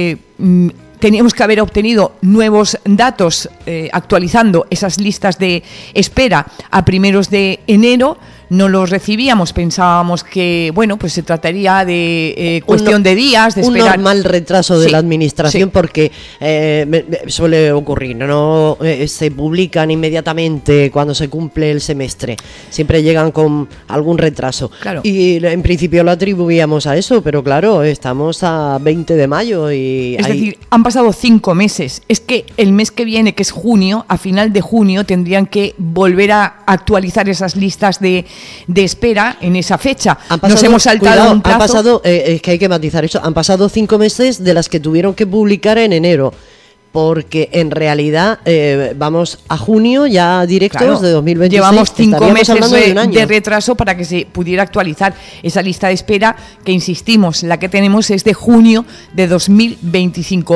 teníamos que haber obtenido nuevos datos actualizando esas listas de espera a primeros de enero. No los recibíamos, pensábamos que, bueno, pues se trataría de cuestión de días, de esperar. Un normal retraso de la administración, porque suele ocurrir, no se publican inmediatamente cuando se cumple el semestre, siempre llegan con algún retraso. Claro. Y en principio lo atribuíamos a eso, pero claro, estamos a 20 de mayo y... Es decir, han pasado 5 meses. Es que el mes que viene, que es junio, a final de junio, tendrían que volver a actualizar esas listas de espera en esa fecha. Nos hemos saltado un plazo. Han pasado, es que hay que matizar eso, han pasado 5 meses de las que tuvieron que publicar en enero, porque en realidad vamos a junio ya directos de 2026. Llevamos 5 meses de retraso para que se pudiera actualizar esa lista de espera, que insistimos, la que tenemos es de junio de 2025.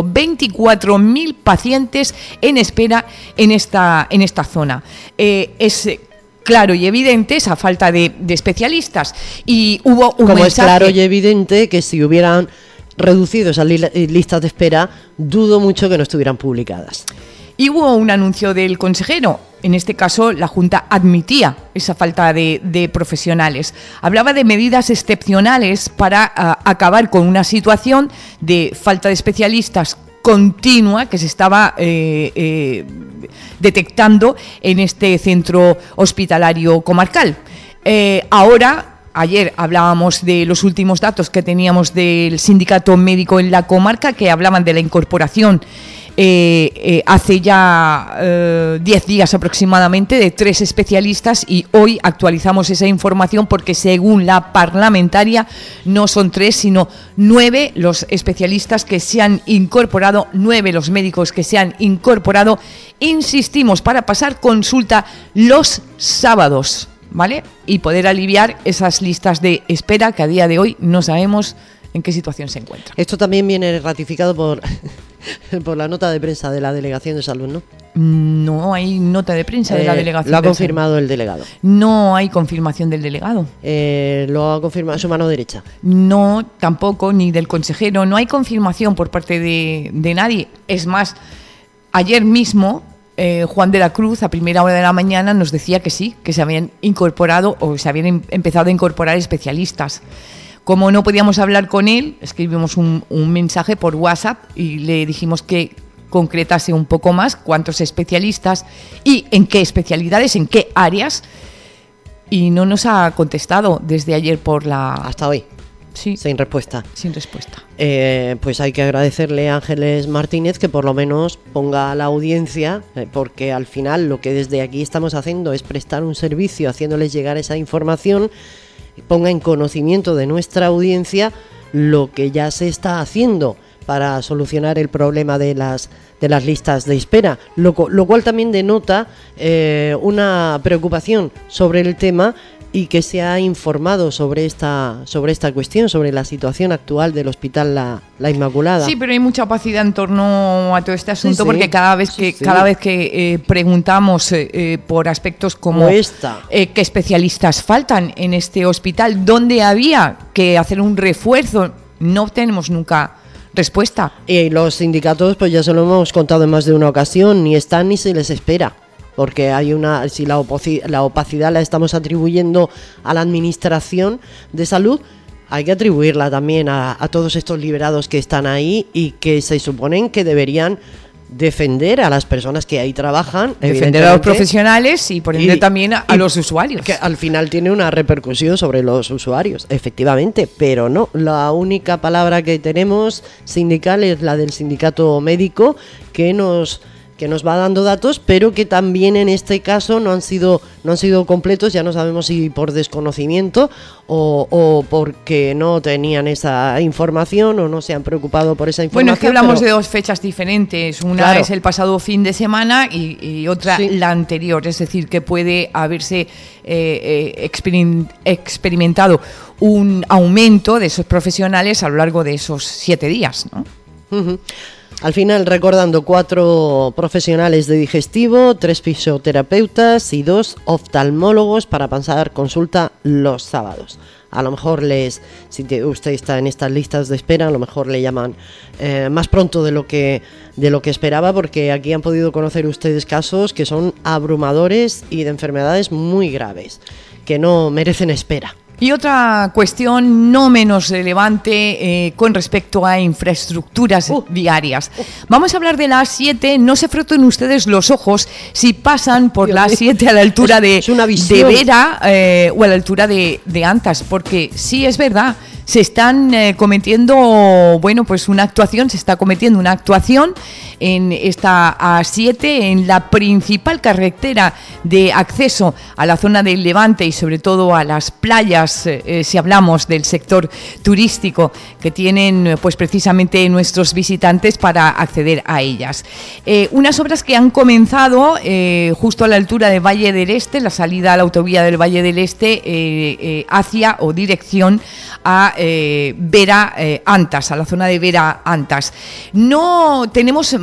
24.000 pacientes en espera en esta zona. Es claro y evidente esa falta de especialistas. Y hubo un Como mensaje... es claro y evidente que si hubieran reducido esas listas de espera, dudo mucho que no estuvieran publicadas. Y hubo un anuncio del consejero. En este caso, la Junta admitía esa falta de profesionales. Hablaba de medidas excepcionales para acabar con una situación de falta de especialistas continua que se estaba detectando en este centro hospitalario comarcal. Ayer hablábamos de los últimos datos que teníamos del sindicato médico en la comarca, que hablaban de la incorporación hace ya 10 días aproximadamente de 3 especialistas, y hoy actualizamos esa información porque según la parlamentaria no son 3 sino 9 los especialistas que se han incorporado, 9 los médicos que se han incorporado, insistimos, para pasar consulta los sábados, ¿vale? Y poder aliviar esas listas de espera que a día de hoy no sabemos en qué situación se encuentra. Esto también viene ratificado por la nota de prensa de la Delegación de Salud, ¿no? No hay nota de prensa de la Delegación. Lo ha confirmado el delegado. No hay confirmación del delegado. Lo ha confirmado su mano derecha. No, tampoco, ni del consejero. No hay confirmación por parte de nadie. Es más, ayer mismo Juan de la Cruz, a primera hora de la mañana, nos decía que sí, que se habían incorporado o se habían empezado a incorporar especialistas. Como no podíamos hablar con él, escribimos un mensaje por WhatsApp y le dijimos que concretase un poco más cuántos especialistas y en qué especialidades, en qué áreas, y no nos ha contestado desde ayer hasta hoy. Sí. Sin respuesta. Sin respuesta. Pues hay que agradecerle a Ángeles Martínez que por lo menos ponga a la audiencia, porque al final lo que desde aquí estamos haciendo es prestar un servicio, haciéndoles llegar esa información, y ponga en conocimiento de nuestra audiencia lo que ya se está haciendo para solucionar el problema de las listas de espera, lo cual también denota una preocupación sobre el tema y que se ha informado sobre esta cuestión, sobre la situación actual del Hospital La Inmaculada. Sí, pero hay mucha opacidad en torno a todo este asunto, sí, porque cada vez que preguntamos por aspectos como qué especialistas faltan en este hospital, dónde había que hacer un refuerzo, no obtenemos nunca respuesta. Y los sindicatos, pues ya se lo hemos contado en más de una ocasión, ni están ni se les espera. Porque si la opacidad la estamos atribuyendo a la Administración de Salud, hay que atribuirla también a todos estos liberados que están ahí y que se suponen que deberían defender a las personas que ahí trabajan, defender a los profesionales y por ende también a los usuarios, que al final tiene una repercusión sobre los usuarios, efectivamente, pero no, la única palabra que tenemos sindical es la del sindicato médico, que nos va dando datos, pero que también en este caso no han sido completos. Ya no sabemos si por desconocimiento o porque no tenían esa información o no se han preocupado por esa información. Bueno, es que hablamos de dos fechas diferentes. Una es el pasado fin de semana y otra la anterior. Es decir, que puede haberse experimentado un aumento de esos profesionales a lo largo de esos 7 días, ¿no? Uh-huh. Al final, recordando, 4 profesionales de digestivo, 3 fisioterapeutas y 2 oftalmólogos para pasar consulta los sábados. A lo mejor si usted está en estas listas de espera, a lo mejor le llaman más pronto de lo que esperaba, porque aquí han podido conocer ustedes casos que son abrumadores y de enfermedades muy graves, que no merecen espera. Y otra cuestión no menos relevante con respecto a infraestructuras diarias. Vamos a hablar de la A7. No se froten ustedes los ojos si pasan por la A7 a la altura de Vera o a la altura de Antas, porque sí es verdad, se están cometiendo, se está cometiendo una actuación en esta A7, en la principal carretera de acceso a la zona del Levante y sobre todo a las playas, si hablamos del sector turístico que tienen pues precisamente nuestros visitantes para acceder a ellas. Unas obras que han comenzado justo a la altura de Valle del Este, la salida a la autovía del Valle del Este hacia o dirección a Vera Antas, a la zona de Vera Antas. No tenemos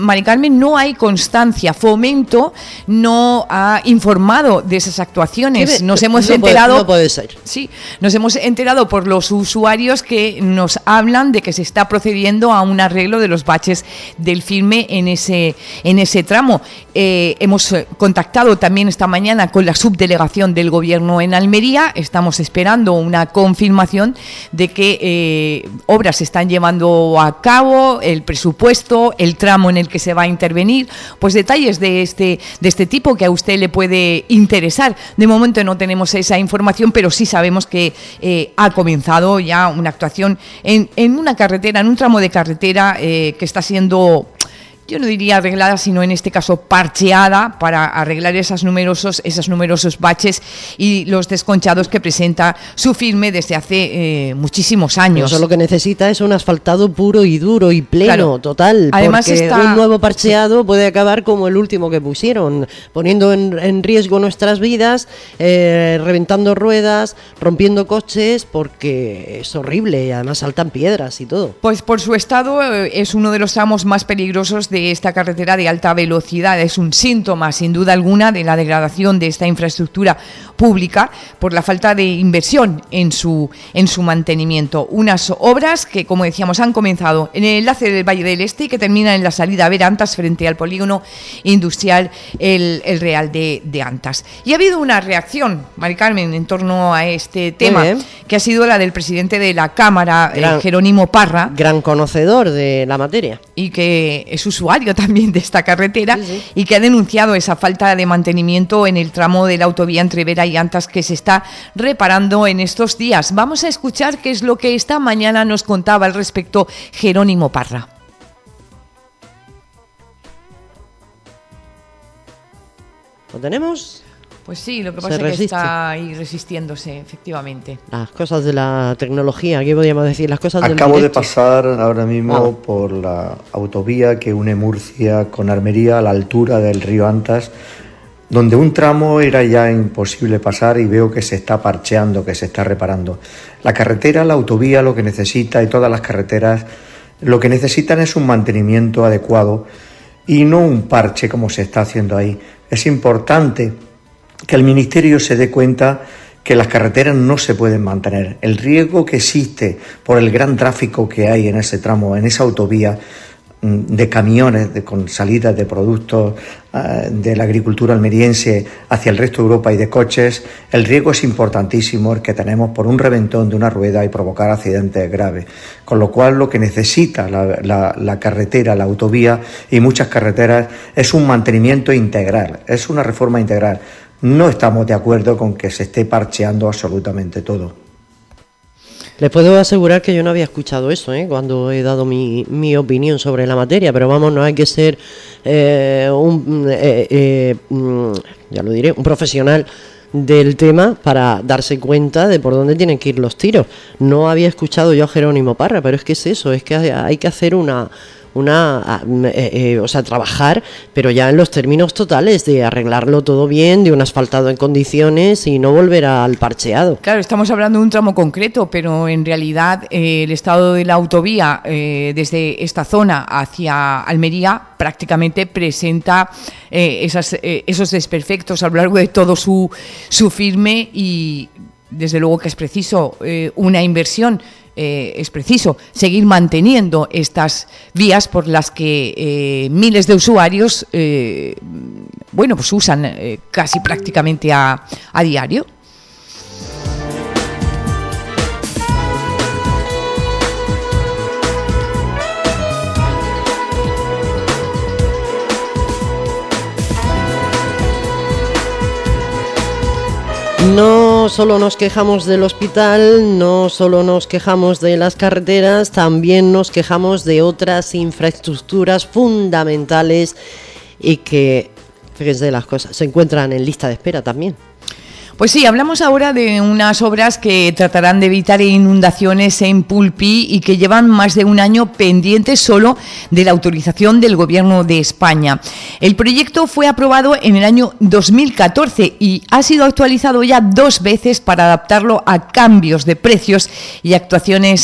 Mari Carmen, no hay constancia. Fomento no ha informado de esas actuaciones. Nos hemos enterado. No puede ser. Sí, nos hemos enterado por los usuarios que nos hablan de que se está procediendo a un arreglo de los baches del firme en ese tramo. Hemos contactado también esta mañana con la subdelegación del Gobierno en Almería. Estamos esperando una confirmación de que obras se están llevando a cabo, el presupuesto, el tramo en el que se va a intervenir, pues detalles de este tipo que a usted le puede interesar. De momento no tenemos esa información, pero sí sabemos que ha comenzado ya una actuación en una carretera, en un tramo de carretera que está siendo, yo no diría arreglada, sino en este caso parcheada para arreglar esos numerosos baches y los desconchados que presenta su firme desde hace muchísimos años. Eso lo que necesita es un asfaltado puro y duro y pleno, claro, total. Además porque un nuevo parcheado puede acabar como el último que pusieron, poniendo en riesgo nuestras vidas, reventando ruedas, rompiendo coches, porque es horrible y además saltan piedras y todo. Pues por su estado es uno de los tramos más peligrosos de esta carretera de alta velocidad. Es un síntoma, sin duda alguna, de la degradación de esta infraestructura pública por la falta de inversión en su mantenimiento. Unas obras que, como decíamos, han comenzado en el enlace del Valle del Este y que terminan en la salida a ver Antas frente al polígono industrial el Real de Antas. Y ha habido una reacción, Mari Carmen, en torno a este tema, que ha sido la del presidente de la Cámara, Jerónimo Parra. Gran conocedor de la materia. Y que es usuario también de esta carretera, sí. Y que ha denunciado esa falta de mantenimiento en el tramo de la autovía entre Vera y Antas que se está reparando en estos días. Vamos a escuchar qué es lo que esta mañana nos contaba al respecto Jerónimo Parra. ¿Lo tenemos? Pues sí, lo que pasa es que está ahí resistiéndose, efectivamente. Las cosas de la tecnología, ¿qué podríamos decir? Las cosas del Acabo de pasar ahora mismo por la autovía que une Murcia con Almería a la altura del río Antas, donde un tramo era ya imposible pasar y veo que se está parcheando, que se está reparando. La carretera, la autovía, lo que necesita, y todas las carreteras, lo que necesitan es un mantenimiento adecuado y no un parche como se está haciendo ahí. Es importante que el Ministerio se dé cuenta que las carreteras no se pueden mantener. El riesgo que existe por el gran tráfico que hay en ese tramo, en esa autovía, de camiones con salidas de productos de la agricultura almeriense hacia el resto de Europa y de coches, el riesgo es importantísimo el que tenemos por un reventón de una rueda y provocar accidentes graves. Con lo cual lo que necesita la carretera, la autovía y muchas carreteras es un mantenimiento integral, es una reforma integral. No estamos de acuerdo con que se esté parcheando absolutamente todo. Les puedo asegurar que yo no había escuchado eso, cuando he dado mi opinión sobre la materia, pero vamos, no hay que ser ya lo diré, un profesional del tema para darse cuenta de por dónde tienen que ir los tiros. No había escuchado yo a Jerónimo Parra, pero es que es eso, es que hay que hacer trabajar, pero ya en los términos totales de arreglarlo todo bien, de un asfaltado en condiciones y no volver al parcheado. Claro, estamos hablando de un tramo concreto, pero en realidad el estado de la autovía desde esta zona hacia Almería prácticamente presenta esos desperfectos a lo largo de todo su firme y desde luego que es preciso una inversión. Es preciso seguir manteniendo estas vías por las que miles de usuarios pues usan casi prácticamente a diario. No solo nos quejamos del hospital, no solo nos quejamos de las carreteras, también nos quejamos de otras infraestructuras fundamentales y que, fíjense las cosas, se encuentran en lista de espera también. Pues sí, hablamos ahora de unas obras que tratarán de evitar inundaciones en Pulpí y que llevan más de un año pendientes solo de la autorización del Gobierno de España. El proyecto fue aprobado en el año 2014 y ha sido actualizado ya 2 veces para adaptarlo a cambios de precios y actuaciones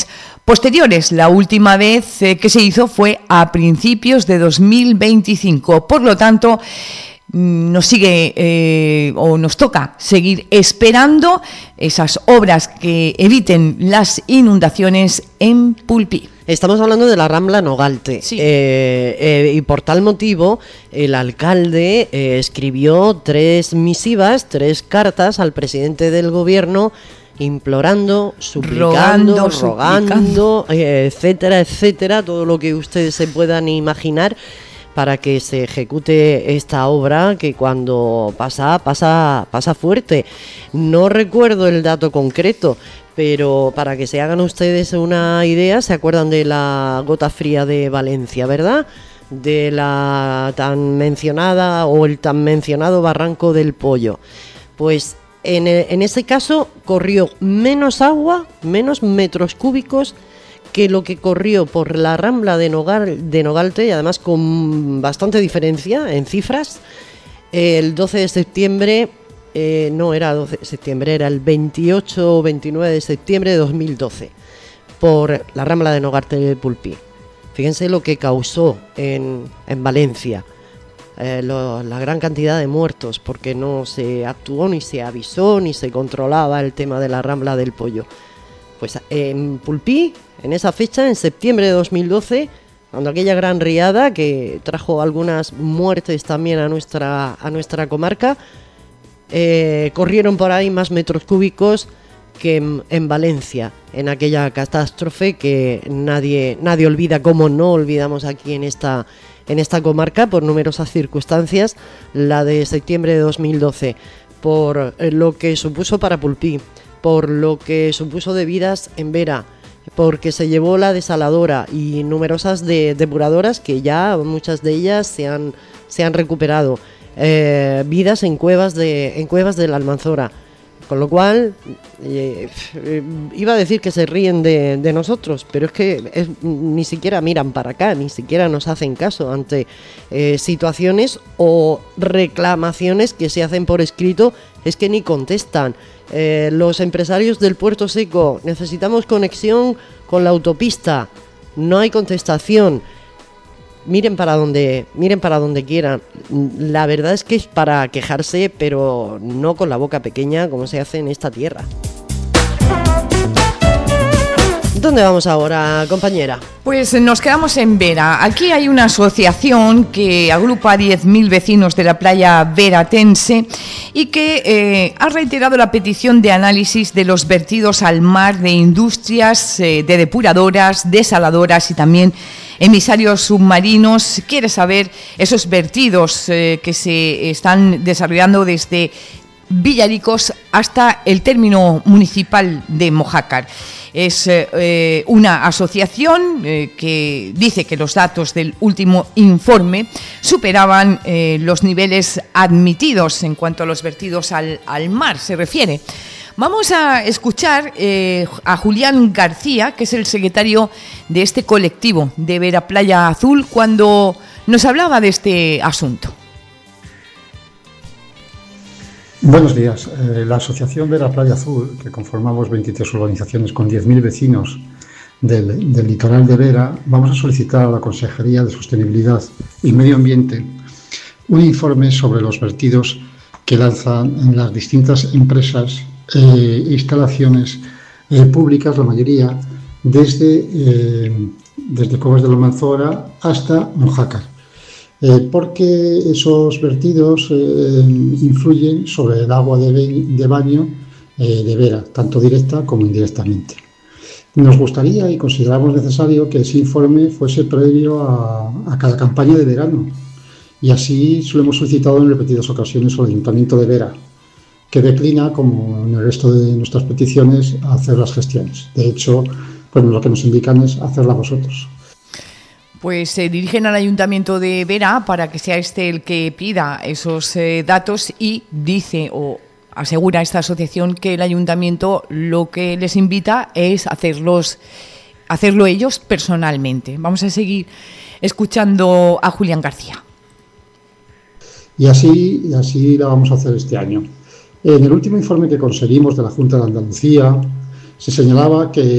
posteriores. La última vez que se hizo fue a principios de 2025. Por lo tanto, nos sigue o nos toca seguir esperando esas obras que eviten las inundaciones en Pulpí. Estamos hablando de la Rambla Nogalte, sí. Y por tal motivo el alcalde escribió 3 misivas, 3 cartas al presidente del gobierno, implorando, suplicando, rogando, etcétera, etcétera, todo lo que ustedes se puedan imaginar para que se ejecute esta obra que cuando pasa fuerte. No recuerdo el dato concreto, pero para que se hagan ustedes una idea, se acuerdan de la gota fría de Valencia, ¿verdad? De la tan mencionada o el tan mencionado Barranco del Pollo. Pues en ese caso corrió menos agua, menos metros cúbicos que lo que corrió por la Rambla de Nogalte, y además con bastante diferencia en cifras, el 12 de septiembre, no era 12 de septiembre, era el 28 o 29 de septiembre de 2012, por la Rambla de Nogalte de Pulpí. Fíjense lo que causó en Valencia, la gran cantidad de muertos, porque no se actuó, ni se avisó, ni se controlaba el tema de la Rambla del Pollo. Pues en Pulpí, en esa fecha, en septiembre de 2012, cuando aquella gran riada que trajo algunas muertes también a nuestra comarca, corrieron por ahí más metros cúbicos que en Valencia, en aquella catástrofe que nadie olvida, como no olvidamos aquí en esta comarca por numerosas circunstancias, la de septiembre de 2012, por lo que supuso para Pulpí, por lo que supuso de vidas en Vera, porque se llevó la desaladora y numerosas depuradoras que ya muchas de ellas se han recuperado, vidas en cuevas de la Almanzora, con lo cual iba a decir que se ríen de nosotros, pero es que ni siquiera miran para acá, ni siquiera nos hacen caso ante situaciones o reclamaciones que se hacen por escrito, es que ni contestan. Los empresarios del Puerto Seco, necesitamos conexión con la autopista, no hay contestación. Miren para donde quieran. La verdad es que es para quejarse, pero no con la boca pequeña como se hace en esta tierra. ¿Dónde vamos ahora, compañera? Pues nos quedamos en Vera. Aquí hay una asociación que agrupa a 10.000 vecinos de la playa veratense y que ha reiterado la petición de análisis de los vertidos al mar de industrias, de depuradoras, desaladoras y también emisarios submarinos. Quiere saber esos vertidos que se están desarrollando desde Villaricos hasta el término municipal de Mojácar. Es una asociación que dice que los datos del último informe superaban los niveles admitidos en cuanto a los vertidos al mar se refiere. Vamos a escuchar a Julián García, que es el secretario de este colectivo de Vera Playa Azul, cuando nos hablaba de este asunto. Buenos días. La Asociación Vera Playa Azul, que conformamos 23 urbanizaciones con 10.000 vecinos del litoral de Vera, vamos a solicitar a la Consejería de Sostenibilidad y Medio Ambiente un informe sobre los vertidos que lanzan en las distintas empresas e instalaciones públicas, la mayoría, desde Cuevas de la Almanzora hasta Mojácar. Porque esos vertidos influyen sobre el agua de baño de Vera, tanto directa como indirectamente. Nos gustaría y consideramos necesario que ese informe fuese previo a cada campaña de verano, y así se lo hemos solicitado en repetidas ocasiones al Ayuntamiento de Vera, que declina, como en el resto de nuestras peticiones, a hacer las gestiones. De hecho, pues lo que nos indican es hacerlas vosotros. Pues se dirigen al Ayuntamiento de Vera para que sea este el que pida esos datos, y dice o asegura esta asociación que el Ayuntamiento lo que les invita es hacerlo ellos personalmente. Vamos a seguir escuchando a Julián García. Y así la vamos a hacer este año. En el último informe que conseguimos de la Junta de Andalucía se señalaba que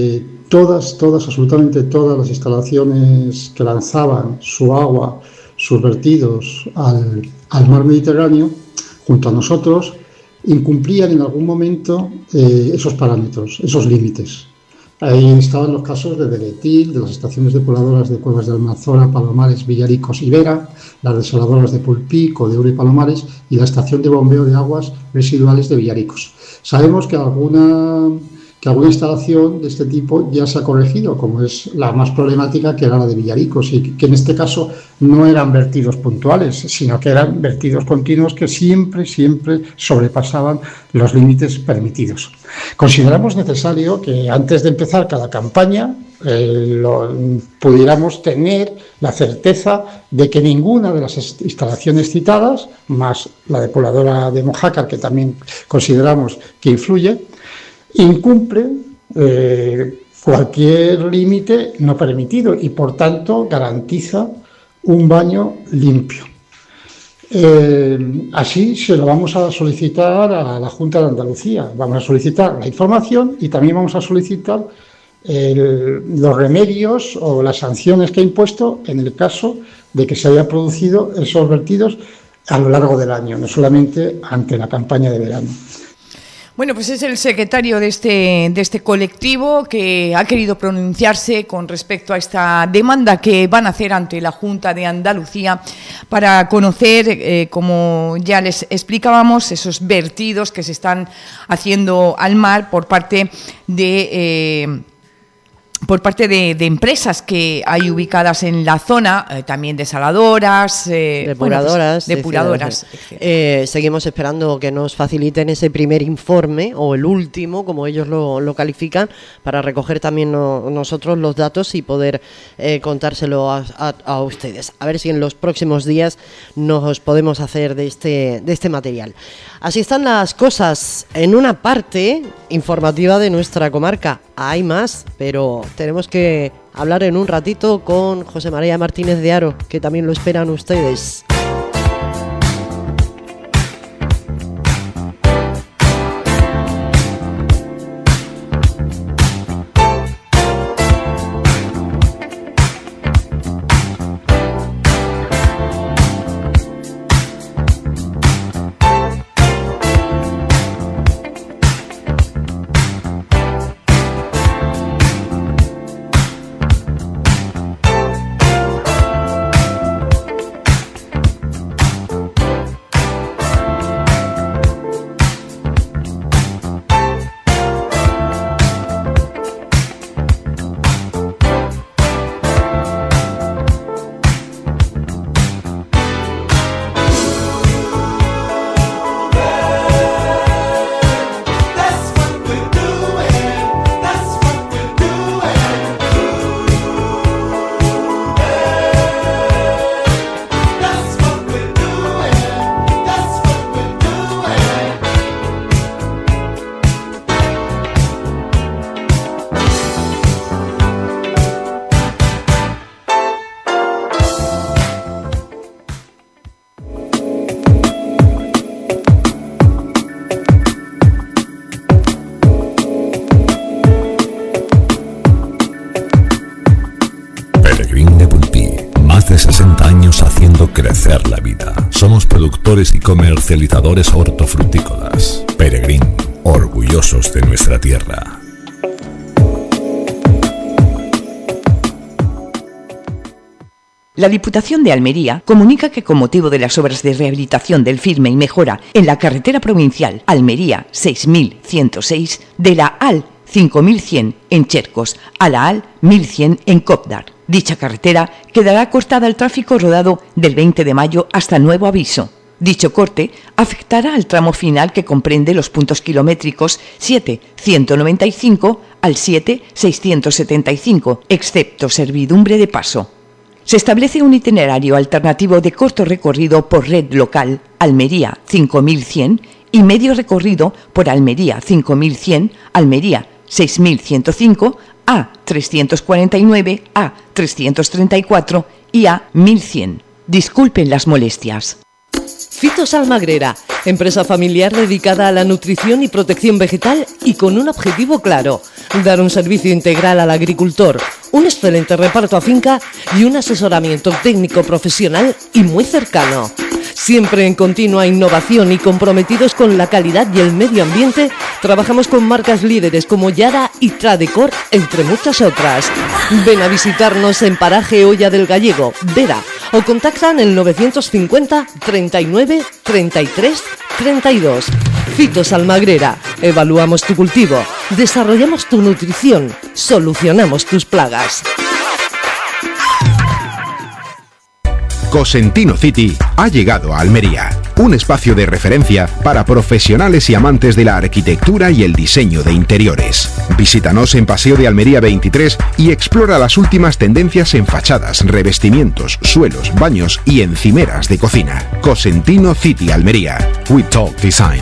absolutamente todas las instalaciones que lanzaban su agua, sus vertidos al mar Mediterráneo, junto a nosotros, incumplían en algún momento esos parámetros, esos límites. Ahí estaban los casos de Deletil, de las estaciones depuradoras de Cuevas de Almanzora, Palomares, Villaricos y Vera, las desaladoras de Pulpí, Codeuro y Palomares, y la estación de bombeo de aguas residuales de Villaricos. Sabemos que alguna instalación de este tipo ya se ha corregido, como es la más problemática, que era la de Villaricos, y que en este caso no eran vertidos puntuales, sino que eran vertidos continuos que siempre sobrepasaban los límites permitidos. Consideramos necesario que antes de empezar cada campaña pudiéramos tener la certeza de que ninguna de las instalaciones citadas, más la depuradora de Mojácar, que también consideramos que influye, incumple cualquier límite no permitido y, por tanto, garantiza un baño limpio. Así se lo vamos a solicitar a la Junta de Andalucía. Vamos a solicitar la información y también vamos a solicitar los remedios o las sanciones que ha impuesto en el caso de que se hayan producido esos vertidos a lo largo del año, no solamente ante la campaña de verano. Bueno, pues es el secretario de este colectivo que ha querido pronunciarse con respecto a esta demanda que van a hacer ante la Junta de Andalucía para conocer, como ya les explicábamos, esos vertidos que se están haciendo al mar por parte de empresas que hay ubicadas en la zona, también desaladoras, depuradoras. Seguimos esperando que nos faciliten ese primer informe, o el último, como ellos lo califican, para recoger también nosotros los datos y poder contárselo a ustedes. A ver si en los próximos días nos podemos hacer de este material. Así están las cosas en una parte informativa de nuestra comarca. Hay más, pero tenemos que hablar en un ratito con José María Martínez de Haro, que también lo esperan ustedes. Crecer la vida. Somos productores y comercializadores hortofrutícolas. Peregrín, orgullosos de nuestra tierra. La Diputación de Almería comunica que, con motivo de las obras de rehabilitación del firme y mejora en la carretera provincial Almería 6106, de la AL 5100 en Chercos a la AL 1100 en Copdar, dicha carretera quedará cortada al tráfico rodado del 20 de mayo hasta nuevo aviso. Dicho corte afectará al tramo final que comprende los puntos kilométricos 7.195 al 7.675, excepto servidumbre de paso. Se establece un itinerario alternativo de corto recorrido por red local Almería 5100 y medio recorrido por Almería 5100, Almería 6105, A349, A334 y A1100. Disculpen las molestias. Fitos Almagrera, empresa familiar dedicada a la nutrición y protección vegetal y con un objetivo claro: dar un servicio integral al agricultor, un excelente reparto a finca y un asesoramiento técnico profesional y muy cercano. Siempre en continua innovación y comprometidos con la calidad y el medio ambiente, trabajamos con marcas líderes como Yara y Tradecor, entre muchas otras. Ven a visitarnos en Paraje Olla del Gallego, Vera, o contactan en 950 39 33 32. Fitos Almagrera, evaluamos tu cultivo, desarrollamos tu nutrición, solucionamos tus plagas. Cosentino City ha llegado a Almería, un espacio de referencia para profesionales y amantes de la arquitectura y el diseño de interiores. Visítanos en Paseo de Almería 23 y explora las últimas tendencias en fachadas, revestimientos, suelos, baños y encimeras de cocina. Cosentino City Almería. We Talk Design.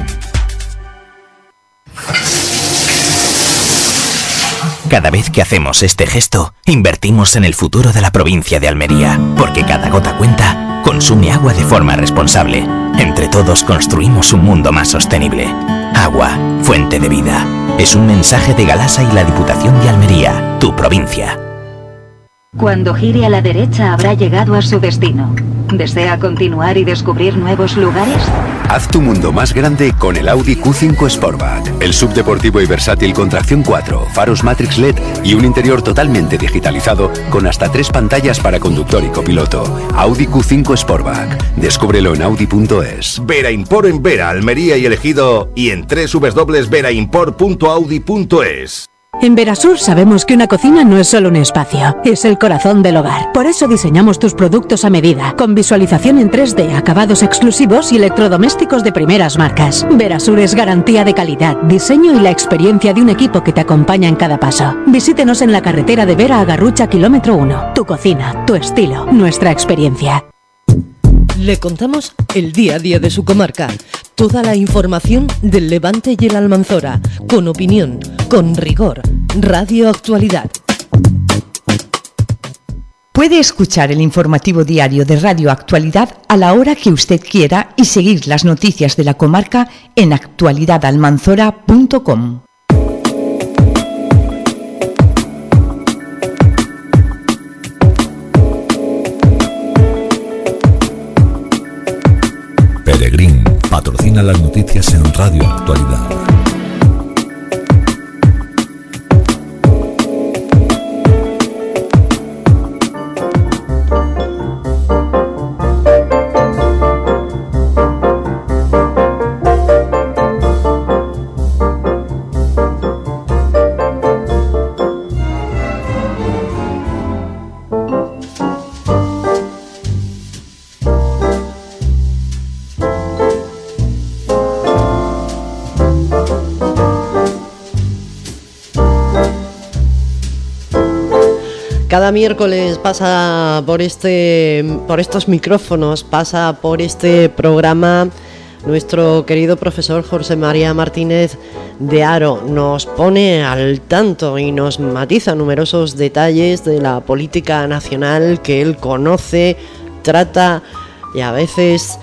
Cada vez que hacemos este gesto, invertimos en el futuro de la provincia de Almería, porque cada gota cuenta, consume agua de forma responsable. Entre todos construimos un mundo más sostenible. Agua, fuente de vida. Es un mensaje de Galasa y la Diputación de Almería, tu provincia. Cuando gire a la derecha habrá llegado a su destino. ¿Desea continuar y descubrir nuevos lugares? Haz tu mundo más grande con el Audi Q5 Sportback. El subdeportivo y versátil con tracción 4, faros Matrix LED y un interior totalmente digitalizado con hasta 3 pantallas para conductor y copiloto. Audi Q5 Sportback. Descúbrelo en audi.es. Vera Import en Vera, Almería y El Ejido y en www.veraimport.audi.es. En Verasur sabemos que una cocina no es solo un espacio, es el corazón del hogar. Por eso diseñamos tus productos a medida, con visualización en 3D, acabados exclusivos y electrodomésticos de primeras marcas. Verasur es garantía de calidad, diseño y la experiencia de un equipo que te acompaña en cada paso. Visítenos en la carretera de Vera a Garrucha, kilómetro 1. Tu cocina, tu estilo, nuestra experiencia. Le contamos el día a día de su comarca. Toda la información del Levante y el Almanzora, con opinión, con rigor. Radio Actualidad. Puede escuchar el informativo diario de Radio Actualidad a la hora que usted quiera y seguir las noticias de la comarca en actualidadalmanzora.com. Peregrín patrocina las noticias en Radio Actualidad. Cada miércoles pasa por estos micrófonos, pasa por este programa nuestro querido profesor José María Martínez de Haro. Nos pone al tanto y nos matiza numerosos detalles de la política nacional que él conoce, trata y a veces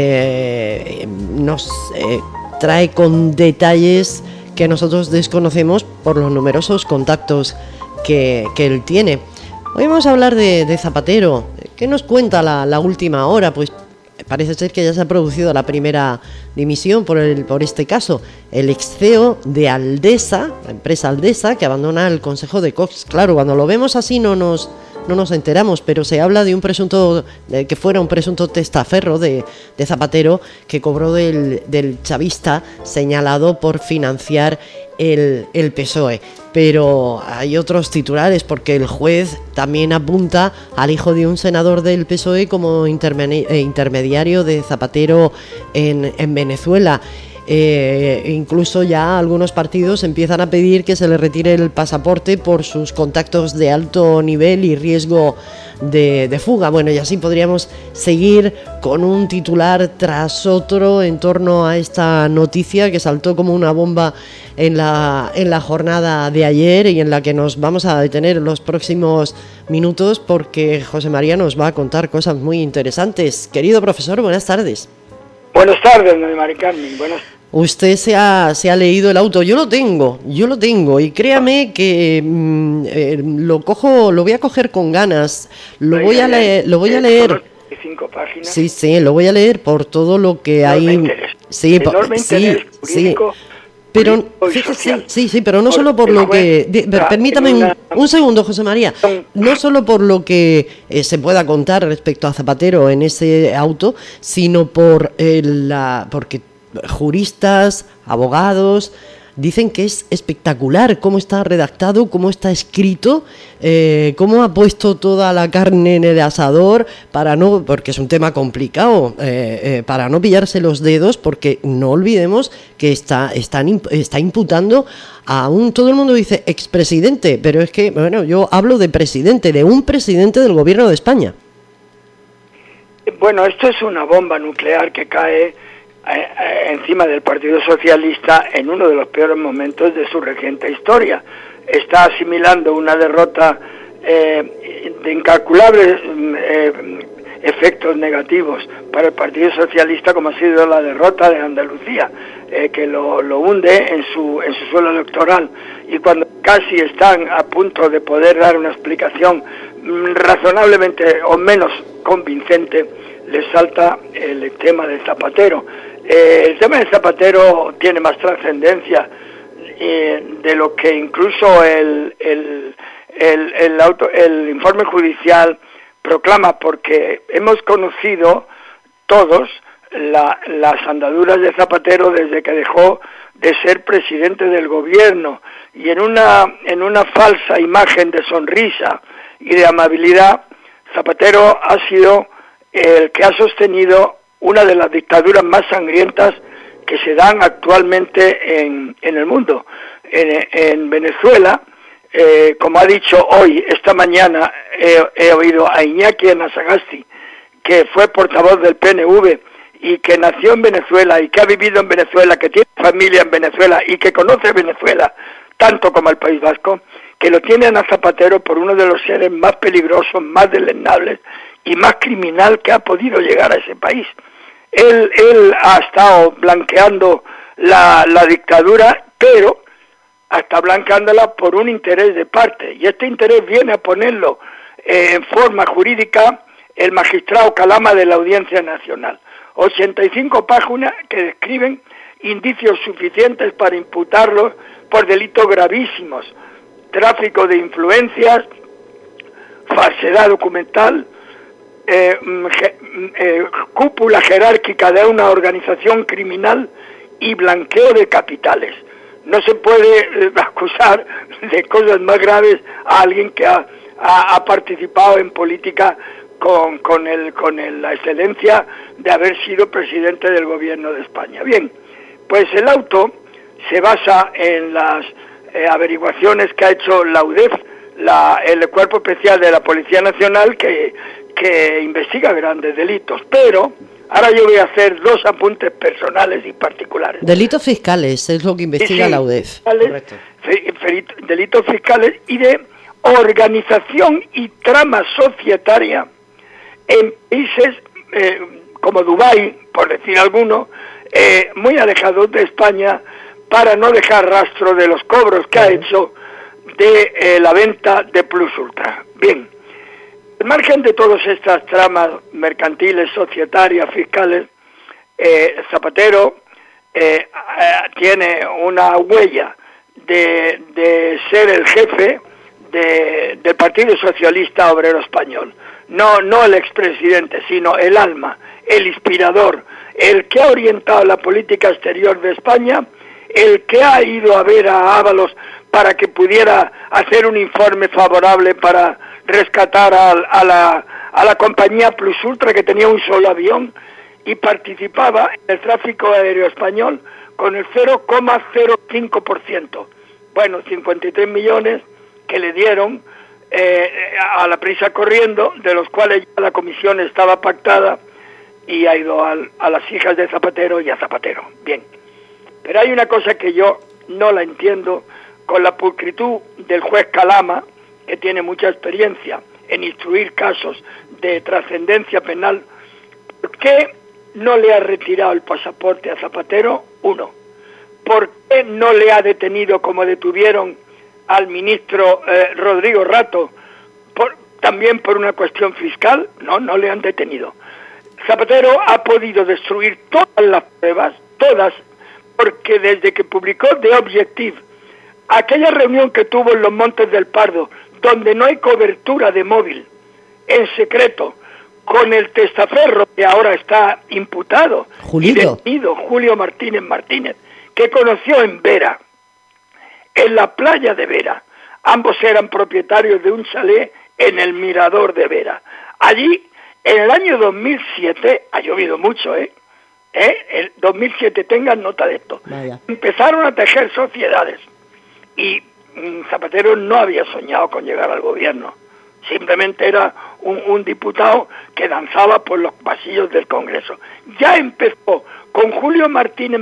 nos trae con detalles que nosotros desconocemos por los numerosos contactos que él tiene. Hoy vamos a hablar de Zapatero. ¿Qué nos cuenta la última hora? Pues parece ser que ya se ha producido la primera dimisión por este caso. El ex CEO de Aldesa, la empresa Aldesa, que abandona el Consejo de Cox. Claro, cuando lo vemos así no nos enteramos, pero se habla de que fuera un presunto testaferro de Zapatero que cobró del chavista señalado por financiar el PSOE. Pero hay otros titulares porque el juez también apunta al hijo de un senador del PSOE como intermediario de Zapatero en Venezuela. Incluso ya algunos partidos empiezan a pedir que se le retire el pasaporte por sus contactos de alto nivel y riesgo de fuga. Bueno, y así podríamos seguir con un titular tras otro en torno a esta noticia que saltó como una bomba en la jornada de ayer y en la que nos vamos a detener en los próximos minutos porque José María nos va a contar cosas muy interesantes. Querido profesor, buenas tardes. Buenas tardes, Mari Carmen. Usted se ha leído el auto. Yo lo tengo, y créame que lo voy a coger con ganas. Lo voy a leer. 5 páginas. Sí, lo voy a leer por todo lo que hay. Sí, pero fíjese, sí, pero no solo por lo que... Permítame un segundo, José María. No solo por lo que se pueda contar respecto a Zapatero en ese auto, sino porque juristas, abogados, dicen que es espectacular cómo está redactado, cómo está escrito, cómo ha puesto toda la carne en el asador porque es un tema complicado, para no pillarse los dedos, porque no olvidemos que está imputando a todo el mundo dice expresidente, pero es que, bueno, yo hablo de un presidente del gobierno de España. Bueno, esto es una bomba nuclear que cae encima del Partido Socialista en uno de los peores momentos de su reciente historia. Está asimilando una derrota de incalculables efectos negativos para el Partido Socialista, como ha sido la derrota de Andalucía, que lo hunde en su suelo electoral, y cuando casi están a punto de poder dar una explicación razonablemente o menos convincente, les salta el tema de Zapatero. El tema de Zapatero tiene más trascendencia de lo que incluso el informe judicial proclama, porque hemos conocido todos las andaduras de Zapatero desde que dejó de ser presidente del gobierno, y en una falsa imagen de sonrisa y de amabilidad, Zapatero ha sido el que ha sostenido una de las dictaduras más sangrientas que se dan actualmente en el mundo. En Venezuela, como ha dicho esta mañana, he oído a Iñaki Anasagasti, que fue portavoz del PNV y que nació en Venezuela y que ha vivido en Venezuela, que tiene familia en Venezuela y que conoce Venezuela tanto como el País Vasco, que lo tienen a Zapatero por uno de los seres más peligrosos, más deleznables y más criminal que ha podido llegar a ese país. Él ha estado blanqueando la dictadura, pero está blanqueándola por un interés de parte, y este interés viene a ponerlo en forma jurídica el magistrado Calama de la Audiencia Nacional. 85 páginas que describen indicios suficientes para imputarlos por delitos gravísimos: tráfico de influencias, falsedad documental, cúpula jerárquica de una organización criminal y blanqueo de capitales. No se puede acusar de cosas más graves a alguien que ha participado en política con la excelencia de haber sido presidente del gobierno de España. Bien, pues el auto se basa en las averiguaciones que ha hecho la UDEF, el Cuerpo Especial de la Policía Nacional, que investiga grandes delitos, pero ahora yo voy a hacer 2 apuntes personales y particulares. Delitos fiscales es lo que investiga la UDEF. Correcto. Delitos fiscales y de organización y trama societaria en países como Dubái, por decir alguno, muy alejados de España, para no dejar rastro de los cobros que ha hecho de la venta de Plus Ultra. Bien, al margen de todas estas tramas mercantiles, societarias, fiscales, Zapatero tiene una huella de ser el jefe del Partido Socialista Obrero Español. No el expresidente, sino el alma, el inspirador, el que ha orientado la política exterior de España, el que ha ido a ver a Ábalos para que pudiera hacer un informe favorable para rescatar a la compañía Plus Ultra, que tenía un solo avión y participaba en el tráfico aéreo español con el 0,05%. Bueno, 53 millones que le dieron a la prisa corriendo, de los cuales ya la comisión estaba pactada y ha ido a las hijas de Zapatero y a Zapatero. Bien, pero hay una cosa que yo no la entiendo, con la pulcritud del juez Calama, que tiene mucha experiencia en instruir casos de trascendencia penal. ¿Por qué no le ha retirado el pasaporte a Zapatero? Uno. ¿Por qué no le ha detenido como detuvieron al ministro Rodrigo Rato? También por una cuestión fiscal. No le han detenido. Zapatero ha podido destruir todas las pruebas, todas, porque desde que publicó The Objective, aquella reunión que tuvo en los Montes del Pardo, donde no hay cobertura de móvil, en secreto, con el testaferro que ahora está imputado y detenido, Julio Martínez, que conoció en Vera, en la playa de Vera. Ambos eran propietarios de un chalet en el mirador de Vera. Allí, en el año 2007, ha llovido mucho, el 2007, tengan nota de esto, empezaron a tejer sociedades y Zapatero no había soñado con llegar al gobierno. Simplemente era un diputado que danzaba por los pasillos del Congreso. Ya empezó con Julio Martínez,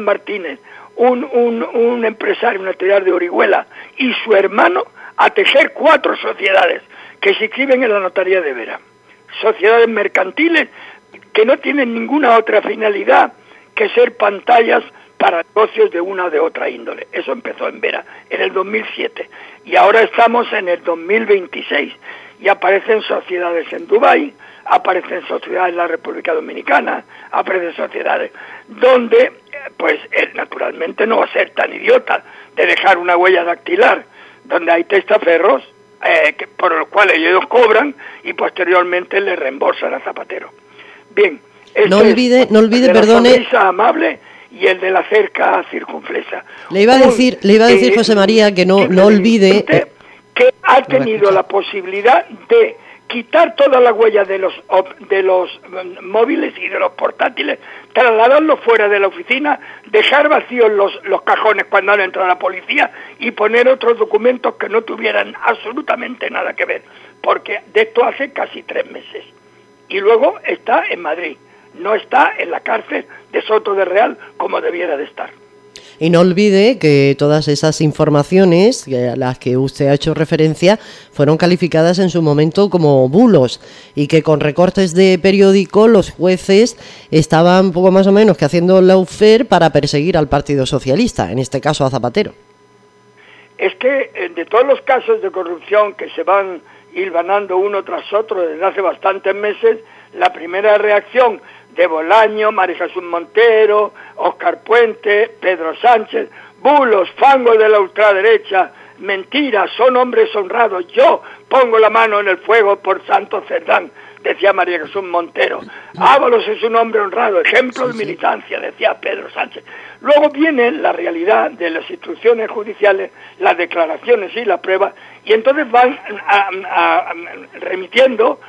un empresario natural de Orihuela, y su hermano a tejer 4 sociedades que se inscriben en la notaría de Vera. Sociedades mercantiles que no tienen ninguna otra finalidad que ser pantallas para negocios de una o de otra índole. Eso empezó en Vera, en el 2007. Y ahora estamos en el 2026. Y aparecen sociedades en Dubái, aparecen sociedades en la República Dominicana, aparecen sociedades donde, pues, él naturalmente no va a ser tan idiota de dejar una huella dactilar, donde hay testaferros por los cuales ellos cobran y posteriormente le reembolsan a Zapatero. Bien, no olvide, perdone, la sonrisa amable y el de la cerca circunflexa. Le iba a decir, José María, que no olvide que ha tenido la posibilidad de quitar toda la huella de los móviles y de los portátiles, trasladarlos fuera de la oficina, dejar vacíos los cajones cuando han entrado la policía y poner otros documentos que no tuvieran absolutamente nada que ver, porque de esto hace casi 3 meses. Y luego está en Madrid, no está en la cárcel de Soto de Real como debiera de estar. Y no olvide que todas esas informaciones a las que usted ha hecho referencia fueron calificadas en su momento como bulos y que con recortes de periódico los jueces estaban poco más o menos que haciendo lawfare para perseguir al Partido Socialista, en este caso a Zapatero. Es que de todos los casos de corrupción que se van hilvanando uno tras otro desde hace bastantes meses, la primera reacción de Bolaño, María Jesús Montero, Óscar Puente, Pedro Sánchez, bulos, fango de la ultraderecha, mentiras, son hombres honrados, yo pongo la mano en el fuego por Santos Cerdán, decía María Jesús Montero. Ábalos es un hombre honrado, ejemplo de militancia, decía Pedro Sánchez. Luego viene la realidad de las instrucciones judiciales, las declaraciones y la prueba, y entonces van remitiendo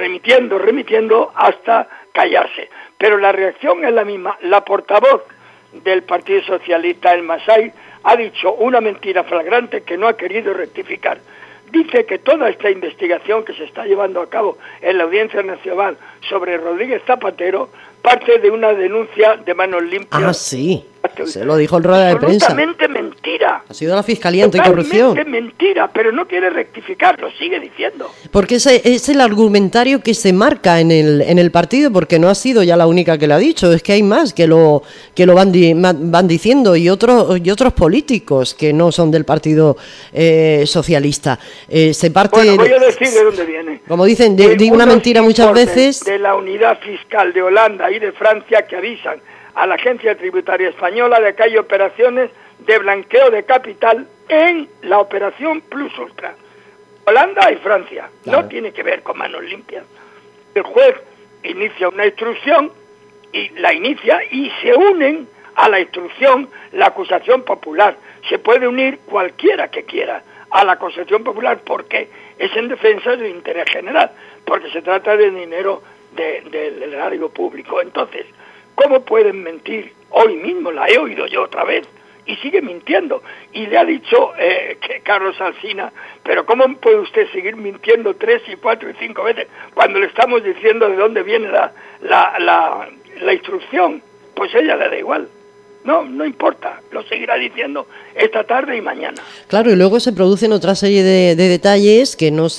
hasta callarse. Pero la reacción es la misma. La portavoz del Partido Socialista, el Masai, ha dicho una mentira flagrante que no ha querido rectificar. Dice que toda esta investigación que se está llevando a cabo en la Audiencia Nacional sobre Rodríguez Zapatero parte de una denuncia de manos limpias. Ah, sí. Se lo dijo en rueda de prensa. Absolutamente mentira. Ha sido la Fiscalía Anticorrupción. Totalmente mentira, pero no quiere rectificarlo, sigue diciendo. Porque ese es el argumentario que se marca en el partido, porque no ha sido ya la única que lo ha dicho, es que hay más que lo van diciendo y otros políticos que no son del Partido Socialista. Se parte. Bueno, voy a decir de dónde viene. Como dicen, de una mentira muchas veces. De la unidad fiscal de Holanda y de Francia que avisan a la Agencia Tributaria Española de que hay operaciones de blanqueo de capital en la operación Plus Ultra. Holanda y Francia, claro. No tiene que ver con manos limpias. El juez inicia una instrucción y la inicia y se unen a la instrucción la acusación popular. Se puede unir cualquiera que quiera a la acusación popular porque es en defensa del interés general, porque se trata de dinero del erario público. Entonces, ¿cómo pueden mentir? Hoy mismo la he oído yo otra vez y sigue mintiendo. Y le ha dicho que Carlos Alsina, pero ¿cómo puede usted seguir mintiendo 3 y 4 y 5 veces cuando le estamos diciendo de dónde viene la instrucción? Pues ella le da igual. No importa, lo seguirá diciendo esta tarde y mañana. Claro, y luego se producen otra serie de detalles que no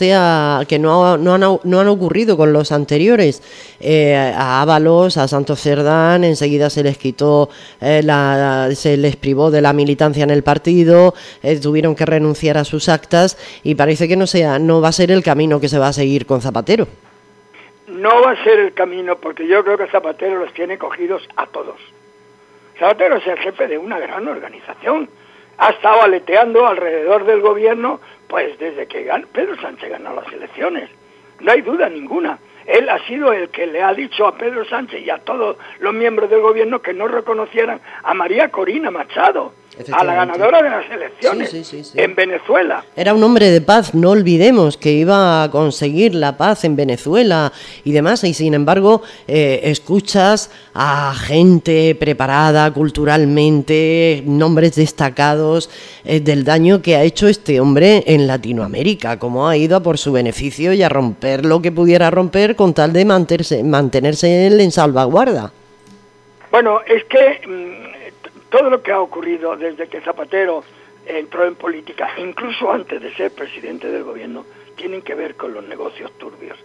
han ocurrido con los anteriores. A Ábalos, a Santos Cerdán, enseguida se les quitó, se les privó de la militancia en el partido, tuvieron que renunciar a sus actas y parece que no va a ser el camino que se va a seguir con Zapatero. No va a ser el camino, porque yo creo que Zapatero los tiene cogidos a todos. Zapatero es el jefe de una gran organización. Ha estado aleteando alrededor del gobierno, pues desde que Pedro Sánchez ganó las elecciones. No hay duda ninguna. Él ha sido el que le ha dicho a Pedro Sánchez y a todos los miembros del gobierno que no reconocieran a María Corina Machado, a la ganadora de las elecciones en Venezuela. Era un hombre de paz, no olvidemos que iba a conseguir la paz en Venezuela y demás, y sin embargo escuchas a gente preparada culturalmente, nombres destacados del daño que ha hecho este hombre en Latinoamérica, cómo ha ido a por su beneficio y a romper lo que pudiera romper con tal de mantenerse él en salvaguarda. Bueno, es que todo lo que ha ocurrido desde que Zapatero entró en política, incluso antes de ser presidente del gobierno, tienen que ver con los negocios turbios.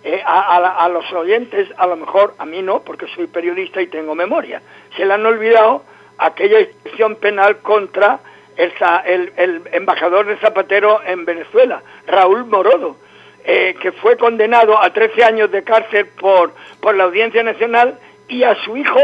A los oyentes, a lo mejor, a mí no, porque soy periodista y tengo memoria, se le han olvidado aquella instrucción penal contra el embajador de Zapatero en Venezuela, Raúl Morodo, que fue condenado a 13 años de cárcel por la Audiencia Nacional, y a su hijo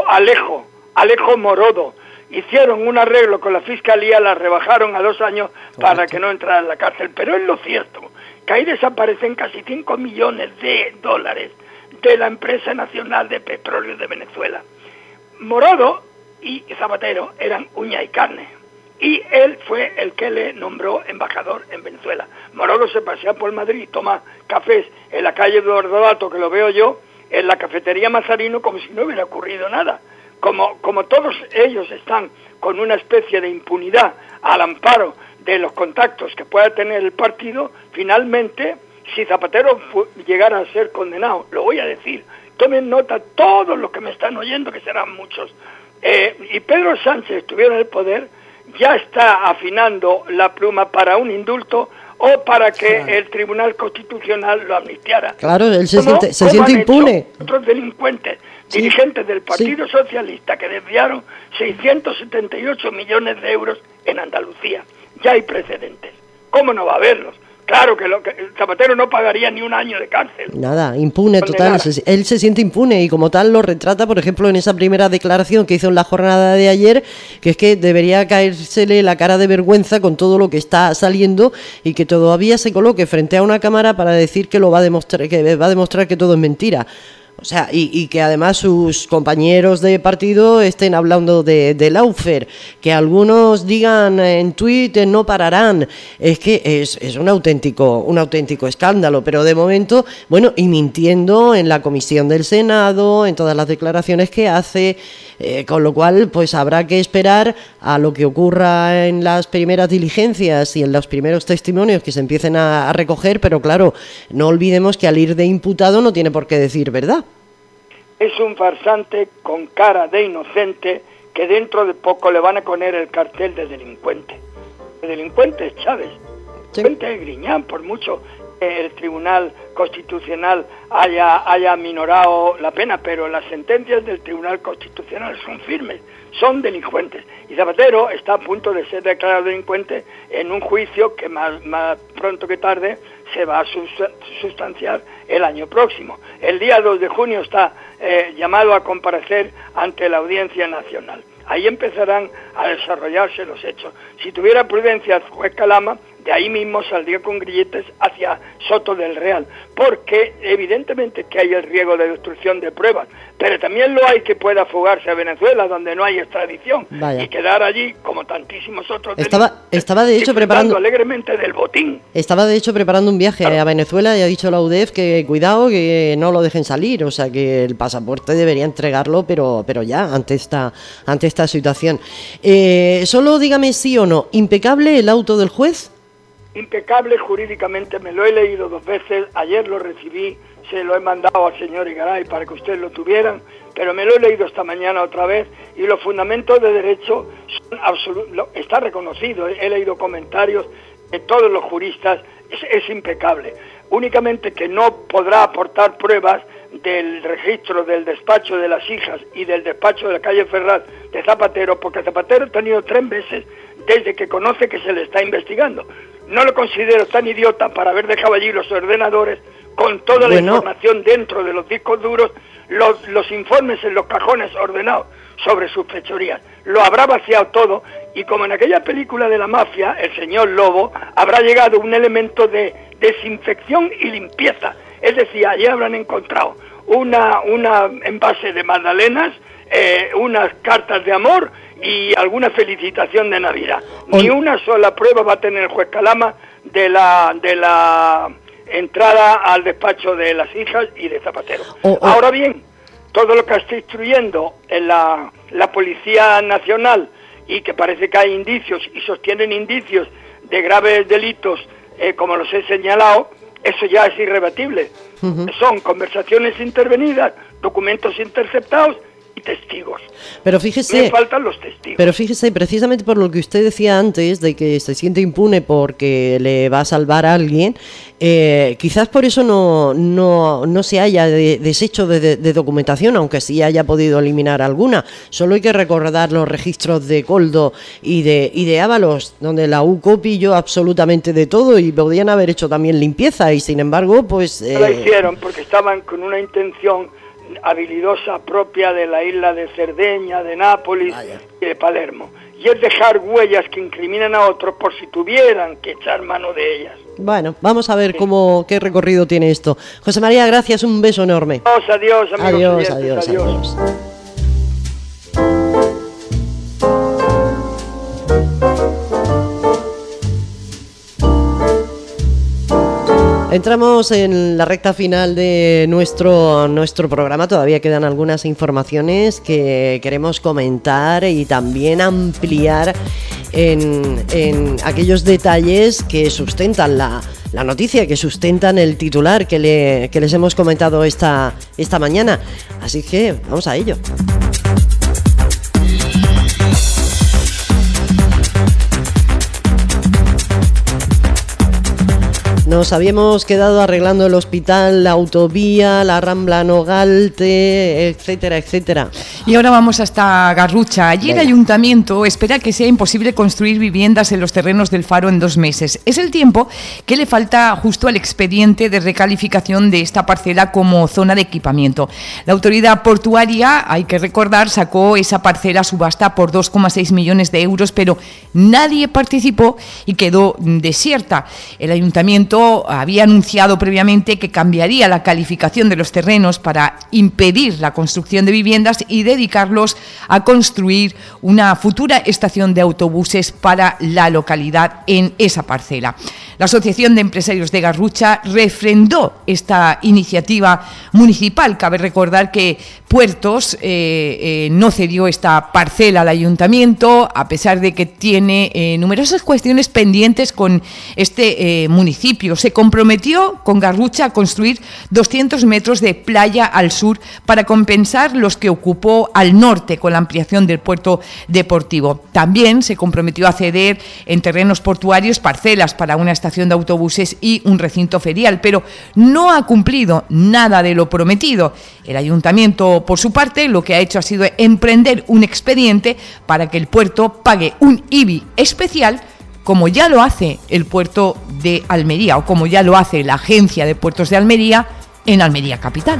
Alejo Morodo. Hicieron un arreglo con la Fiscalía, la rebajaron a 2 años para que no entrara en la cárcel. Pero es lo cierto, que ahí desaparecen casi 5 millones de dólares de la empresa nacional de petróleo de Venezuela. Morodo y Zapatero eran uña y carne, y él fue el que le nombró embajador en Venezuela. Morodo se pasea por Madrid y toma cafés en la calle Eduardo Dato, que lo veo yo, en la cafetería Mazarino, como si no hubiera ocurrido nada. Como todos ellos están con una especie de impunidad al amparo de los contactos que pueda tener el partido, finalmente, si Zapatero llegara a ser condenado, lo voy a decir, tomen nota todos los que me están oyendo, que serán muchos, y Pedro Sánchez estuviera en el poder, ya está afinando la pluma para un indulto o para que el Tribunal Constitucional lo amnistiara. Claro, él se siente impune. Otros delincuentes, dirigentes del Partido Socialista, que desviaron 678 millones de euros en Andalucía. Ya hay precedentes. ¿Cómo no va a haberlos? Claro que Zapatero no pagaría ni un año de cárcel. Nada, impune total. Él se siente impune y como tal lo retrata, por ejemplo, en esa primera declaración que hizo en la jornada de ayer, que es que debería caérsele la cara de vergüenza con todo lo que está saliendo y que todavía se coloque frente a una cámara para decir que va a demostrar que todo es mentira. O sea, y que además sus compañeros de partido estén hablando de Lawfare, que algunos digan en Twitter no pararán, es que es un auténtico escándalo, pero de momento, bueno, y mintiendo en la comisión del Senado, en todas las declaraciones que hace, con lo cual pues habrá que esperar a lo que ocurra en las primeras diligencias y en los primeros testimonios que se empiecen a recoger, pero claro, no olvidemos que al ir de imputado no tiene por qué decir verdad. Es un farsante con cara de inocente que dentro de poco le van a poner el cartel de delincuente. El delincuente es Chávez, el delincuente es Griñán, por mucho que el Tribunal Constitucional haya minorado la pena, pero las sentencias del Tribunal Constitucional son firmes, son delincuentes. Y Zapatero está a punto de ser declarado delincuente en un juicio que más pronto que tarde se va a sustanciar el año próximo. El día 2 de junio está llamado a comparecer ante la Audiencia Nacional. Ahí empezarán a desarrollarse los hechos. Si tuviera prudencia el juez Calama, de ahí mismo saldría con grilletes hacia Soto del Real, porque evidentemente que hay el riesgo de destrucción de pruebas, pero también lo hay que pueda fugarse a Venezuela, donde no hay extradición, y quedar allí como tantísimos otros. Estaba de hecho preparando alegremente del botín. Estaba de hecho preparando un viaje a Venezuela y ha dicho la UDEF que cuidado, que no lo dejen salir, o sea que el pasaporte debería entregarlo, pero ya ante esta situación. Solo dígame sí o no, ¿impecable el auto del juez? Impecable jurídicamente, me lo he leído 2 veces, ayer lo recibí, se lo he mandado al señor Igaray para que ustedes lo tuvieran, pero me lo he leído esta mañana otra vez, y los fundamentos de derecho son absolutos, está reconocido, he leído comentarios de todos los juristas, es impecable. Únicamente que no podrá aportar pruebas del registro del despacho de las hijas y del despacho de la calle Ferraz de Zapatero, porque Zapatero ha tenido 3 meses desde que conoce que se le está investigando. No lo considero tan idiota para haber dejado allí los ordenadores con toda la información dentro de los discos duros, los informes en los cajones ordenados sobre sus fechorías. Lo habrá vaciado todo, y como en aquella película de la mafia, el señor Lobo, habrá llegado un elemento de desinfección y limpieza. Es decir, allí habrán encontrado una envase de magdalenas, unas cartas de amor y alguna felicitación de Navidad. Ni una sola prueba va a tener el juez Calama de la entrada al despacho de las hijas y de Zapatero. Ahora bien, todo lo que está instruyendo en la Policía Nacional, y que parece que hay indicios y sostienen indicios de graves delitos, como los he señalado, eso ya es irrebatible. Son conversaciones intervenidas, documentos interceptados y testigos. Pero fíjese, me faltan los testigos. Pero fíjese, precisamente por lo que usted decía antes, de que se siente impune porque le va a salvar a alguien, quizás por eso no se haya deshecho de documentación, aunque sí haya podido eliminar alguna. Solo hay que recordar los registros de Coldo y de Ábalos, donde la UCO pilló absolutamente de todo, y podían haber hecho también limpieza, y sin embargo, pues... No la hicieron porque estaban con una intención habilidosa propia de la isla de Cerdeña, de Nápoles y de Palermo, y es dejar huellas que incriminan a otros por si tuvieran que echar mano de ellas. Bueno, vamos a ver qué recorrido tiene esto. José María, gracias, un beso enorme. Adiós, amigos. Adiós. Entramos en la recta final de nuestro programa. Todavía quedan algunas informaciones que queremos comentar y también ampliar en aquellos detalles que sustentan la noticia, que sustentan el titular que les hemos comentado esta mañana. Así que vamos a ello. Nos habíamos quedado arreglando el hospital, la autovía, la Rambla Nogalte, etcétera, etcétera. Y ahora vamos hasta Garrucha. Allí el ayuntamiento espera que sea imposible construir viviendas en los terrenos del Faro en 2 meses. Es el tiempo que le falta justo al expediente de recalificación de esta parcela como zona de equipamiento. La autoridad portuaria, hay que recordar, sacó esa parcela a subasta por 2,6 millones de euros, pero nadie participó y quedó desierta. El ayuntamiento había anunciado previamente que cambiaría la calificación de los terrenos para impedir la construcción de viviendas y dedicarlos a construir una futura estación de autobuses para la localidad en esa parcela. La Asociación de Empresarios de Garrucha refrendó esta iniciativa municipal. Cabe recordar que Puertos no cedió esta parcela al ayuntamiento, a pesar de que tiene numerosas cuestiones pendientes con este municipio. Se comprometió con Garrucha a construir 200 metros de playa al sur para compensar los que ocupó al norte con la ampliación del puerto deportivo. También se comprometió a ceder en terrenos portuarios parcelas para una estación de autobuses y un recinto ferial, pero no ha cumplido nada de lo prometido. El ayuntamiento, por su parte, lo que ha hecho ha sido emprender un expediente para que el puerto pague un IBI especial, como ya lo hace el puerto de Almería o como ya lo hace la Agencia de Puertos de Almería en Almería Capital.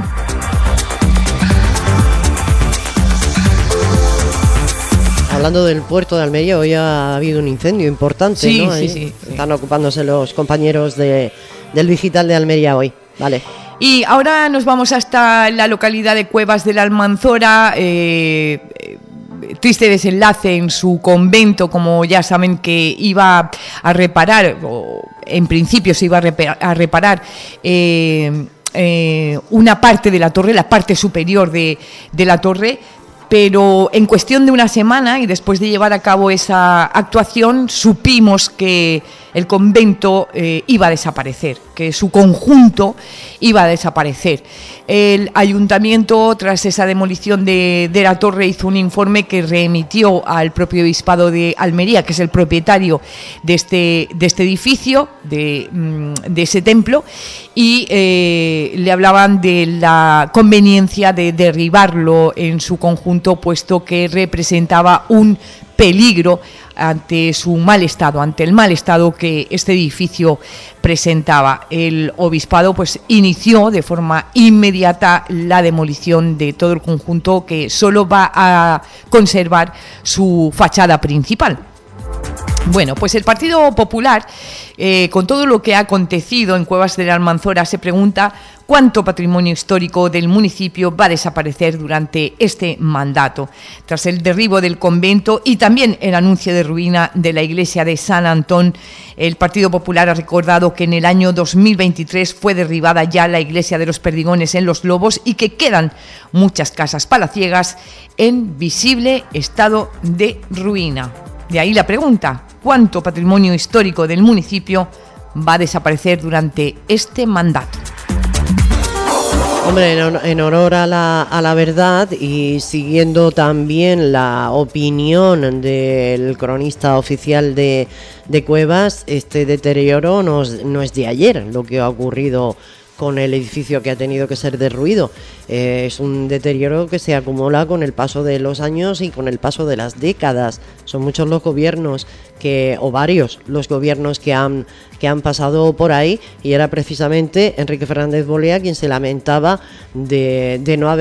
Hablando del puerto de Almería, hoy ha habido un incendio importante, sí, ¿no? Sí. Están ocupándose los compañeros del Digital de Almería hoy. Vale. Y ahora nos vamos hasta la localidad de Cuevas de la Almanzora. Triste desenlace en su convento, como ya saben, que iba a reparar, o en principio se iba a reparar una parte de la torre, la parte superior de la torre, pero en cuestión de una semana y después de llevar a cabo esa actuación supimos que el convento iba a desaparecer, que su conjunto iba a desaparecer. El ayuntamiento, tras esa demolición de la torre, hizo un informe que remitió al propio Obispado de Almería, que es el propietario de este edificio, de ese templo, y le hablaban de la conveniencia de derribarlo en su conjunto, puesto que representaba un peligro ante su mal estado, ante el mal estado que este edificio presentaba. El obispado pues inició de forma inmediata la demolición de todo el conjunto, que solo va a conservar su fachada principal. Bueno, pues el Partido Popular, con todo lo que ha acontecido en Cuevas de la Almanzora, se pregunta cuánto patrimonio histórico del municipio va a desaparecer durante este mandato. Tras el derribo del convento y también el anuncio de ruina de la iglesia de San Antón, el Partido Popular ha recordado que en el año 2023 fue derribada ya la iglesia de los Perdigones en Los Lobos y que quedan muchas casas palaciegas en visible estado de ruina. De ahí la pregunta: ¿cuánto patrimonio histórico del municipio va a desaparecer durante este mandato? Hombre, en honor a la verdad y siguiendo también la opinión del cronista oficial de Cuevas, este deterioro no es de ayer lo que ha ocurrido con el edificio que ha tenido que ser derruido. Es un deterioro que se acumula con el paso de los años y con el paso de las décadas. Son muchos los gobiernos o varios los gobiernos que han pasado por ahí, y era precisamente Enrique Fernández Bolea quien se lamentaba de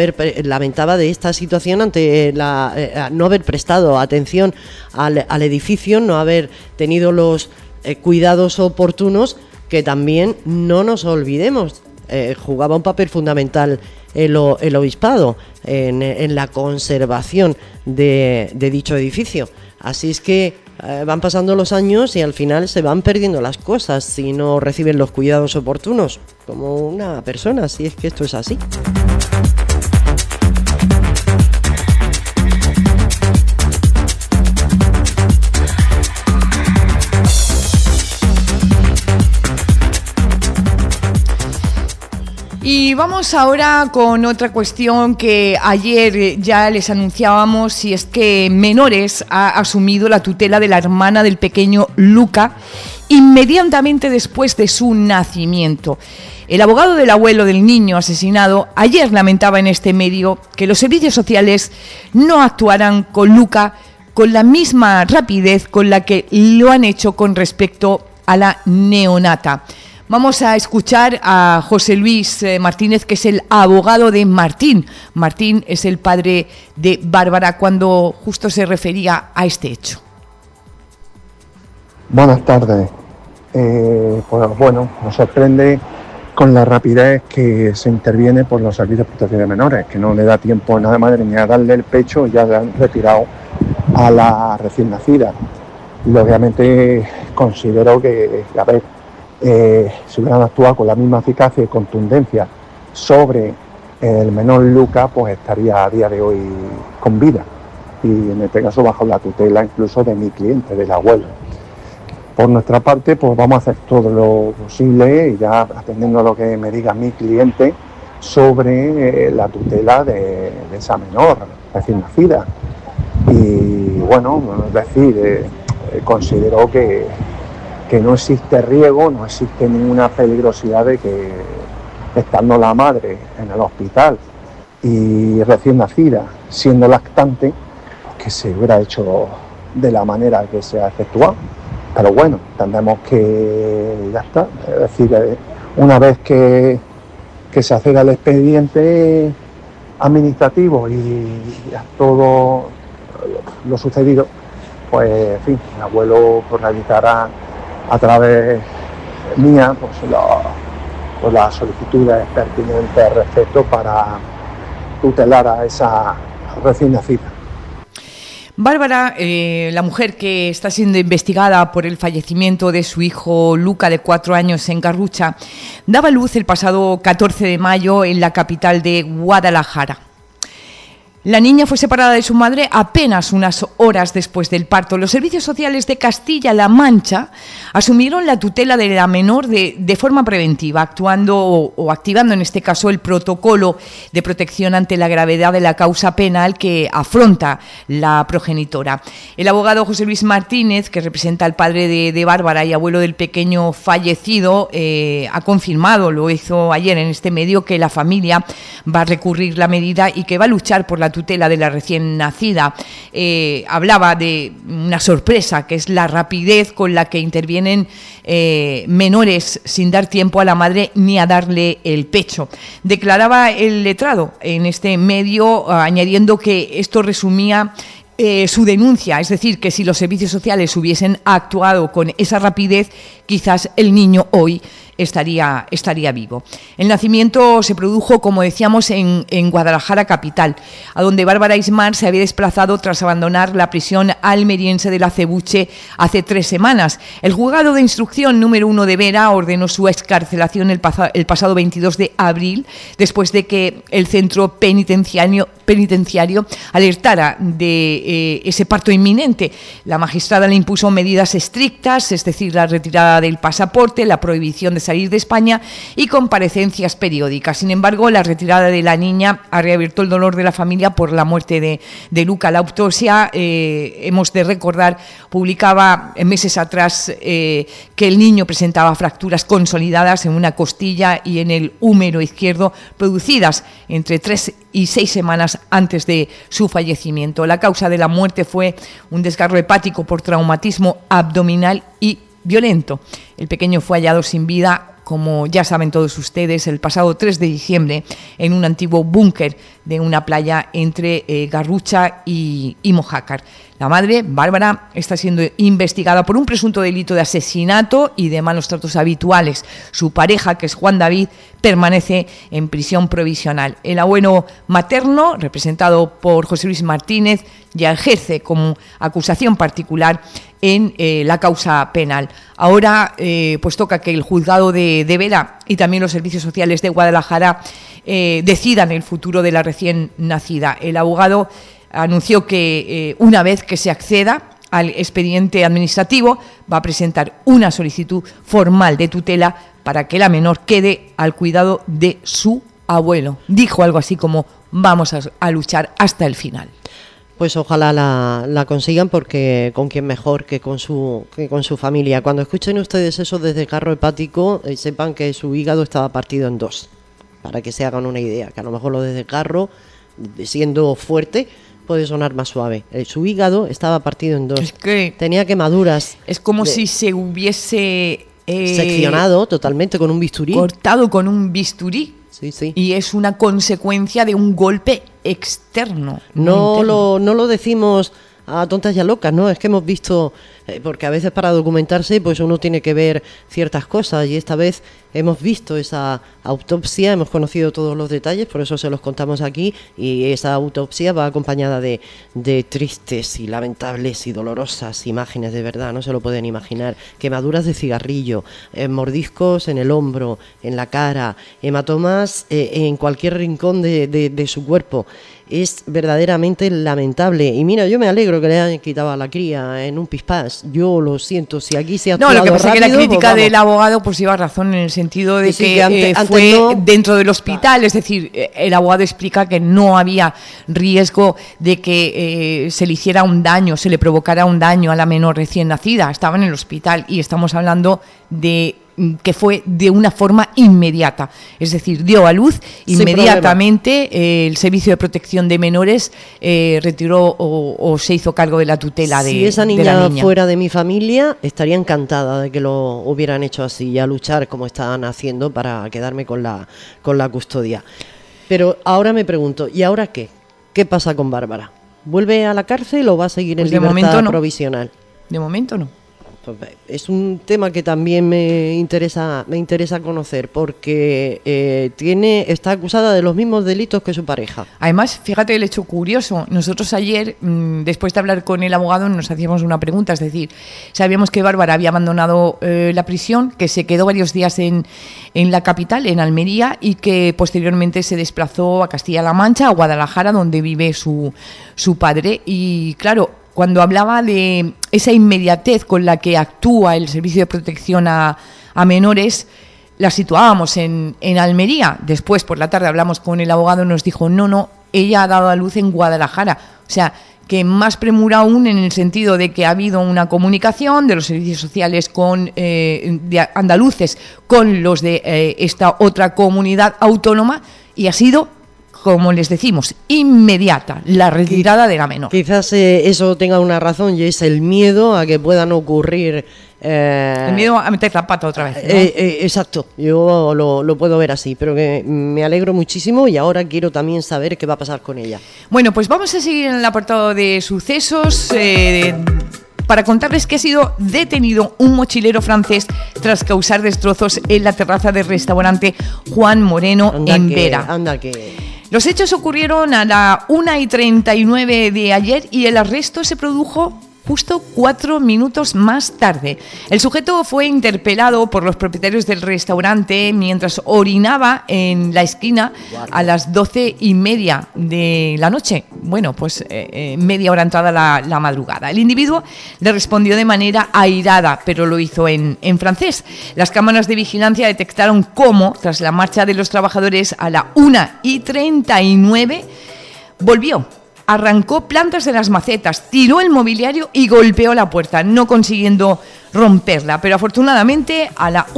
esta situación ante no haber prestado atención al edificio, no haber tenido los cuidados oportunos, que también no nos olvidemos, jugaba un papel fundamental el obispado en la conservación de dicho edificio. Así es que van pasando los años y al final se van perdiendo las cosas si no reciben los cuidados oportunos, como una persona, si es que esto es así. Y vamos ahora con otra cuestión que ayer ya les anunciábamos, y es que Menores ha asumido la tutela de la hermana del pequeño Luca inmediatamente después de su nacimiento. El abogado del abuelo del niño asesinado ayer lamentaba en este medio que los servicios sociales no actuaran con Luca con la misma rapidez con la que lo han hecho con respecto a la neonata. Vamos a escuchar a José Luis Martínez, que es el abogado de Martín. Martín es el padre de Bárbara, cuando justo se refería a este hecho. Buenas tardes. Pues bueno, nos sorprende con la rapidez que se interviene por los servicios de protección de menores, que no le da tiempo a nada madre ni a darle el pecho, ya le han retirado a la recién nacida. Y obviamente considero que, si hubieran actuado con la misma eficacia y contundencia sobre el menor Luca, pues estaría a día de hoy con vida, y en este caso bajo la tutela incluso de mi cliente, del abuelo. Por nuestra parte, pues vamos a hacer todo lo posible, y ya atendiendo a lo que me diga mi cliente, sobre la tutela de esa menor recién nacida. Y bueno, es decir, considero que no existe riesgo, no existe ninguna peligrosidad de que, estando la madre en el hospital y recién nacida, siendo lactante, que se hubiera hecho de la manera que se ha efectuado. Pero bueno, entendemos que ya está. Es decir, una vez que se hace el expediente administrativo y ya todo lo sucedido, pues en fin, el abuelo pues realizará a través mía pues las solicitudes pertinentes respecto para tutelar a esa recién nacida. Bárbara, la mujer que está siendo investigada por el fallecimiento de su hijo Luca, de 4 años, en Garrucha, daba luz el pasado 14 de mayo en la capital de Guadalajara. La niña fue separada de su madre apenas unas horas después del parto. Los servicios sociales de Castilla-La Mancha asumieron la tutela de la menor de forma preventiva, actuando o activando en este caso el protocolo de protección ante la gravedad de la causa penal que afronta la progenitora. El abogado José Luis Martínez, que representa al padre de Bárbara y abuelo del pequeño fallecido, ha confirmado, lo hizo ayer en este medio, que la familia va a recurrir la medida y que va a luchar por la tutela de la recién nacida. Hablaba de una sorpresa, que es la rapidez con la que intervienen menores sin dar tiempo a la madre ni a darle el pecho. Declaraba el letrado en este medio, añadiendo que esto resumía su denuncia, es decir, que si los servicios sociales hubiesen actuado con esa rapidez, quizás el niño hoy estaría vivo. El nacimiento se produjo, como decíamos, en Guadalajara capital, a donde Bárbara Ismar se había desplazado tras abandonar la prisión almeriense de la Acebuche hace 3 semanas. El juzgado de instrucción número 1 de Vera ordenó su excarcelación el pasado 22 de abril, después de que el centro penitenciario alertara de ese parto inminente. La magistrada le impuso medidas estrictas, es decir, la retirada del pasaporte, la prohibición de salir de España y comparecencias periódicas. Sin embargo, la retirada de la niña ha reabierto el dolor de la familia por la muerte de Luca. La autopsia, hemos de recordar, publicaba meses atrás que el niño presentaba fracturas consolidadas en una costilla y en el húmero izquierdo, producidas entre 3 y 6 semanas antes de su fallecimiento. La causa de la muerte fue un desgarro hepático por traumatismo abdominal y violento. El pequeño fue hallado sin vida, como ya saben todos ustedes, el pasado 3 de diciembre en un antiguo búnker de una playa entre Garrucha y Mojácar. La madre, Bárbara, está siendo investigada por un presunto delito de asesinato y de malos tratos habituales. Su pareja, que es Juan David, permanece en prisión provisional. El abuelo materno, representado por José Luis Martínez, ya ejerce como acusación particular en la causa penal. Ahora pues toca que el juzgado de Vera y también los servicios sociales de Guadalajara decidan el futuro de la recién nacida. El abogado anunció que una vez que se acceda al expediente administrativo va a presentar una solicitud formal de tutela para que la menor quede al cuidado de su abuelo. Dijo algo así como: vamos a luchar hasta el final. Pues ojalá la consigan, porque con quién mejor que con su familia. Cuando escuchen ustedes eso desde desgarro hepático, sepan que su hígado estaba partido en 2, para que se hagan una idea, que a lo mejor lo de desgarro, siendo fuerte, puede sonar más suave. Su hígado estaba partido en 2. Es que tenía quemaduras. Es como si se hubiese seccionado totalmente con un bisturí. Cortado con un bisturí. Sí, sí. Y es una consecuencia de un golpe externo. No lo decimos a tontas y a locas, ¿no? Es que hemos visto, porque a veces para documentarse pues uno tiene que ver ciertas cosas, y esta vez hemos visto esa autopsia, hemos conocido todos los detalles, por eso se los contamos aquí, y esa autopsia va acompañada de tristes y lamentables y dolorosas imágenes, de verdad, no se lo pueden imaginar. Quemaduras de cigarrillo, mordiscos en el hombro, en la cara, hematomas en cualquier rincón de su cuerpo. Es verdaderamente lamentable. Y mira, yo me alegro que le hayan quitado a la cría en un pispás. Yo lo siento, si aquí se ha actuado rápido... No, lo que pasa rápido, es que la crítica pues del abogado pues lleva razón en el sentido de sí, que antes fue no, dentro del hospital. Es decir, el abogado explica que no había riesgo de que se le hiciera un daño, se le provocara un daño a la menor recién nacida. Estaba en el hospital y estamos hablando de que fue de una forma inmediata, es decir, dio a luz inmediatamente. El Servicio de Protección de Menores retiró o se hizo cargo de la tutela de la niña. Si esa niña fuera de mi familia, estaría encantada de que lo hubieran hecho así y a luchar como estaban haciendo para quedarme con la custodia. Pero ahora me pregunto, ¿y ahora qué? ¿Qué pasa con Bárbara? ¿Vuelve a la cárcel o va a seguir en libertad provisional? De momento no. Es un tema que también me interesa conocer, porque está acusada de los mismos delitos que su pareja. Además, fíjate el hecho curioso. Nosotros ayer, después de hablar con el abogado, nos hacíamos una pregunta, es decir, sabíamos que Bárbara había abandonado la prisión, que se quedó varios días en la capital, en Almería, y que posteriormente se desplazó a Castilla-La Mancha, a Guadalajara, donde vive su padre. Y claro, cuando hablaba de esa inmediatez con la que actúa el Servicio de Protección a Menores, la situábamos en Almería. Después, por la tarde, hablamos con el abogado y nos dijo, no, ella ha dado a luz en Guadalajara. O sea, que más premura aún en el sentido de que ha habido una comunicación de los servicios sociales de andaluces con los de esta otra comunidad autónoma, y ha sido, como les decimos, inmediata la retirada de la menor. Quizás eso tenga una razón, y es el miedo a que puedan ocurrir... el miedo a meter la pata otra vez, ¿no? Exacto, yo lo puedo ver así, pero que me alegro muchísimo, y ahora quiero también saber qué va a pasar con ella. Bueno, pues vamos a seguir en el apartado de sucesos, para contarles que ha sido detenido un mochilero francés tras causar destrozos en la terraza del restaurante Juan Moreno en Vera. Los hechos ocurrieron a la 1:39 de ayer y el arresto se produjo justo 4 minutos más tarde. El sujeto fue interpelado por los propietarios del restaurante mientras orinaba en la esquina a las 12:30 de la noche. Bueno, pues media hora entrada la madrugada. El individuo le respondió de manera airada, pero lo hizo en francés. Las cámaras de vigilancia detectaron cómo, tras la marcha de los trabajadores a la 1:39, volvió. Arrancó plantas de las macetas, tiró el mobiliario y golpeó la puerta, no consiguiendo romperla. Pero afortunadamente, a la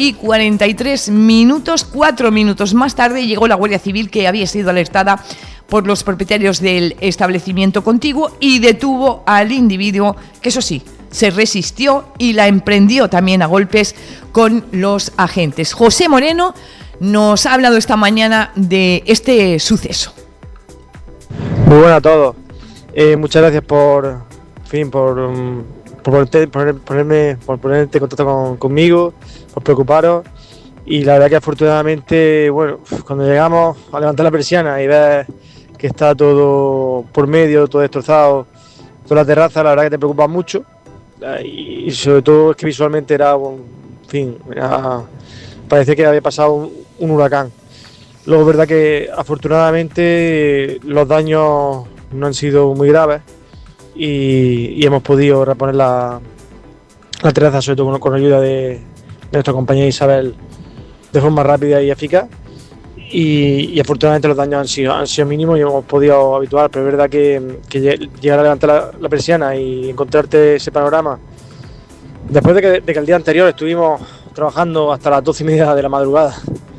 1:43, 4 minutos más tarde, llegó la Guardia Civil, que había sido alertada por los propietarios del establecimiento contiguo, y detuvo al individuo, que eso sí, se resistió y la emprendió también a golpes con los agentes. José Moreno nos ha hablado esta mañana de este suceso. Muy buenas a todos. Muchas gracias por ponerte en contacto conmigo, por preocuparos. Y la verdad que afortunadamente, bueno, cuando llegamos a levantar la persiana y ver que está todo por medio, todo destrozado, toda la terraza, la verdad que te preocupa mucho. Y sobre todo es que visualmente parecía que había pasado un huracán. Luego es verdad que afortunadamente los daños no han sido muy graves y hemos podido reponer la terraza, sobre todo con ayuda de nuestra compañera Isabel, de forma rápida y eficaz. Y afortunadamente los daños han sido mínimos y hemos podido habituar, pero es verdad que llegar a levantar la persiana y encontrarte ese panorama, después de que el día anterior estuvimos trabajando hasta las 12:30 de la madrugada,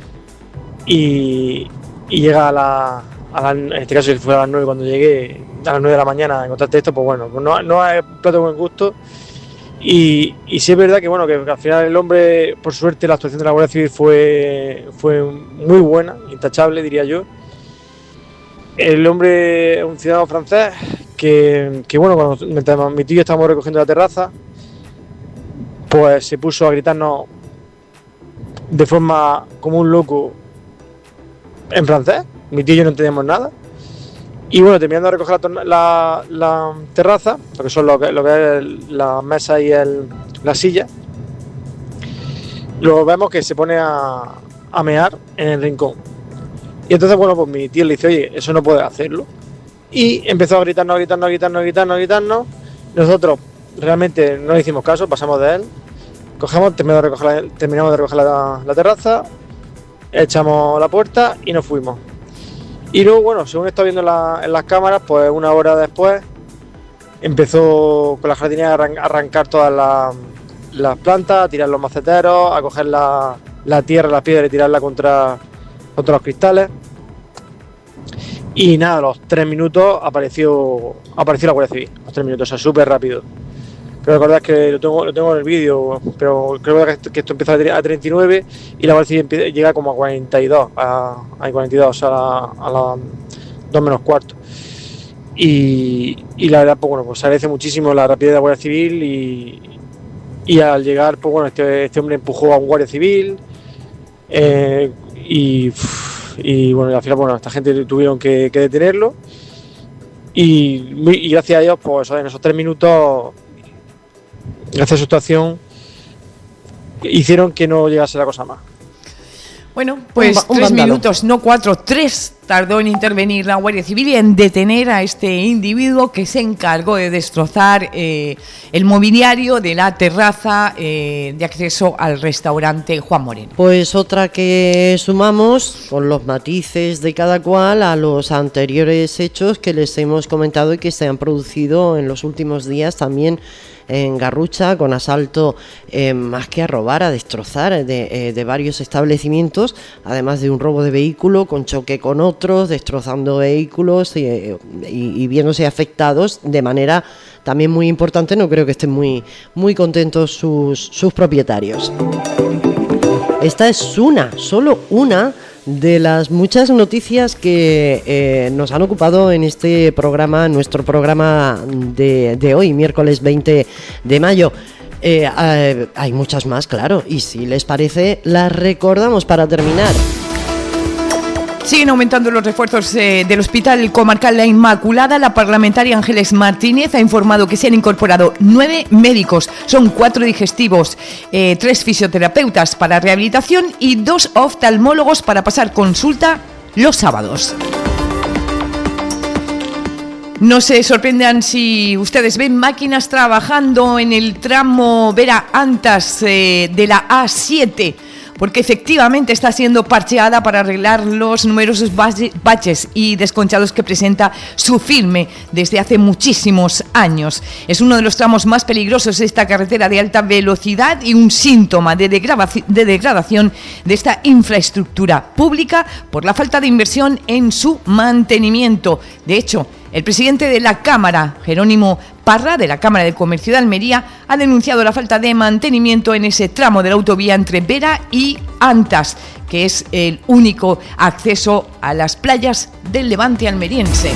y llega en este caso si fue a las 9 cuando llegué, a las 9 de la mañana, encontrarte esto, pues bueno, pues no es un plato de buen gusto. Y sí es verdad que bueno, que al final el hombre, por suerte, la actuación de la Guardia Civil fue muy buena, intachable, diría yo. El hombre es un ciudadano francés que bueno, cuando mientras mi tío y yo estábamos recogiendo la terraza, pues se puso a gritarnos de forma como un loco en francés. Mi tío y yo no entendíamos nada. Y bueno, terminando de recoger la terraza, lo que son lo que es la mesa y la silla, lo vemos que se pone a mear en el rincón. Y entonces, bueno, pues mi tío le dice, oye, eso no puedes hacerlo. Y empezó a gritarnos. Nosotros realmente no le hicimos caso, pasamos de él. Terminamos de recoger la terraza, echamos la puerta y nos fuimos. Y luego, bueno, según he estado viendo en las cámaras, pues una hora después empezó con la jardinera a arrancar todas las plantas, a tirar los maceteros, a coger la tierra, la piedra y tirarla contra los cristales. Y nada, a los 3 minutos apareció la Guardia Civil, los 3 minutos, o sea, súper rápido. Pero recordad que lo tengo en el vídeo, pero creo que esto empieza a 39 y la Guardia Civil llega como a 42, a 42, o sea, a las 2 menos cuarto. Y la verdad, pues bueno, pues se agradece muchísimo la rapidez de la Guardia Civil y al llegar, pues bueno, este hombre empujó a un guardia civil y bueno, al final, bueno, esta gente tuvieron que detenerlo y gracias a ellos, pues en esos 3 minutos, gracias a su actuación, hicieron que no llegase la cosa más. Bueno, pues 3 minutos, no 4, 3 tardó en intervenir la Guardia Civil y en detener a este individuo que se encargó de destrozar el mobiliario de la terraza de acceso al restaurante Juan Moreno. Pues otra que sumamos con los matices de cada cual a los anteriores hechos que les hemos comentado y que se han producido en los últimos días también en Garrucha, con asalto más que a robar, a destrozar de varios establecimientos, además de un robo de vehículo con choque con otros, destrozando vehículos y viéndose afectados de manera también muy importante. No creo que estén muy contentos sus propietarios. Esta es solo una de las muchas noticias que nos han ocupado en este programa, nuestro programa de hoy, miércoles 20 de mayo. Hay muchas más, claro, y si les parece, las recordamos para terminar. Siguen aumentando los refuerzos del Hospital Comarcal La Inmaculada. La parlamentaria Ángeles Martínez ha informado que se han incorporado 9 médicos, son 4 digestivos, 3 fisioterapeutas para rehabilitación y 2 oftalmólogos para pasar consulta los sábados. No se sorprendan si ustedes ven máquinas trabajando en el tramo Vera-Antas de la A7, porque efectivamente está siendo parcheada para arreglar los numerosos baches y desconchados que presenta su firme desde hace muchísimos años. Es uno de los tramos más peligrosos de esta carretera de alta velocidad y un síntoma de degradación de esta infraestructura pública por la falta de inversión en su mantenimiento. De hecho, el presidente de la Cámara, Jerónimo Parra, de la Cámara de Comercio de Almería, ha denunciado la falta de mantenimiento en ese tramo de la autovía entre Vera y Antas, que es el único acceso a las playas del Levante almeriense.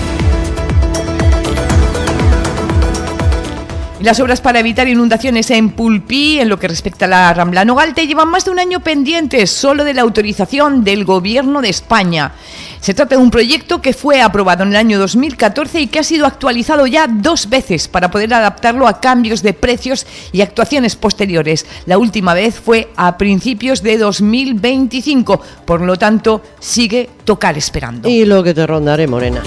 Las obras para evitar inundaciones en Pulpí, en lo que respecta a la Rambla Nogalte, llevan más de un año pendientes solo de la autorización del Gobierno de España. Se trata de un proyecto que fue aprobado en el año 2014 y que ha sido actualizado ya 2 veces para poder adaptarlo a cambios de precios y actuaciones posteriores. La última vez fue a principios de 2025, por lo tanto sigue tocar esperando. Y lo que te rondaré, Morena.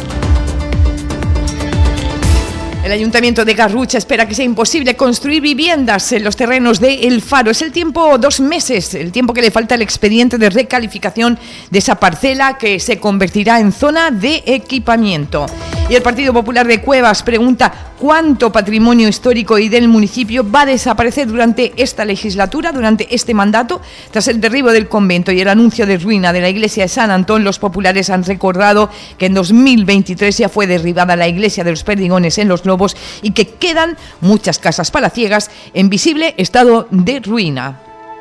El Ayuntamiento de Garrucha espera que sea imposible construir viviendas en los terrenos de El Faro. Es el tiempo, 2 meses, el tiempo que le falta al expediente de recalificación de esa parcela que se convertirá en zona de equipamiento. Y el Partido Popular de Cuevas pregunta cuánto patrimonio histórico y del municipio va a desaparecer durante esta legislatura, durante este mandato. Tras el derribo del convento y el anuncio de ruina de la iglesia de San Antón, los populares han recordado que en 2023 ya fue derribada la iglesia de los Perdigones en Los Lobos y que quedan muchas casas palaciegas en visible estado de ruina.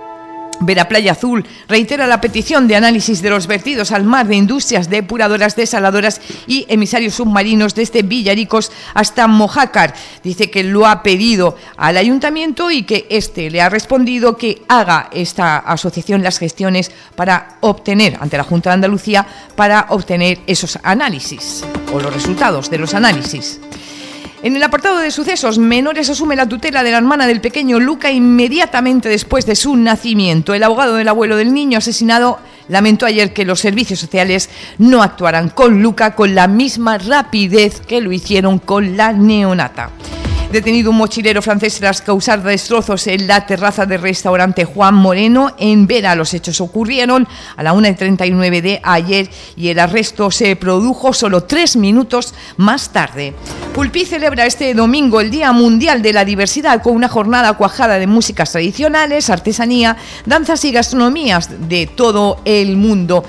Vera Playa Azul reitera la petición de análisis de los vertidos al mar de industrias depuradoras, desaladoras y emisarios submarinos desde Villaricos hasta Mojácar. Dice que lo ha pedido al ayuntamiento y que este le ha respondido que haga esta asociación las gestiones para obtener, ante la Junta de Andalucía, para obtener esos análisis o los resultados de los análisis. En el apartado de sucesos, menores asume la tutela de la hermana del pequeño Luca inmediatamente después de su nacimiento. El abogado del abuelo del niño asesinado lamentó ayer que los servicios sociales no actuaran con Luca con la misma rapidez que lo hicieron con la neonata. Detenido un mochilero francés tras causar destrozos en la terraza del restaurante Juan Moreno en Vera. Los hechos ocurrieron a la 1:39 de ayer y el arresto se produjo solo 3 minutos más tarde. Pulpí celebra este domingo el Día Mundial de la Diversidad con una jornada cuajada de músicas tradicionales, artesanía, danzas y gastronomías de todo el mundo.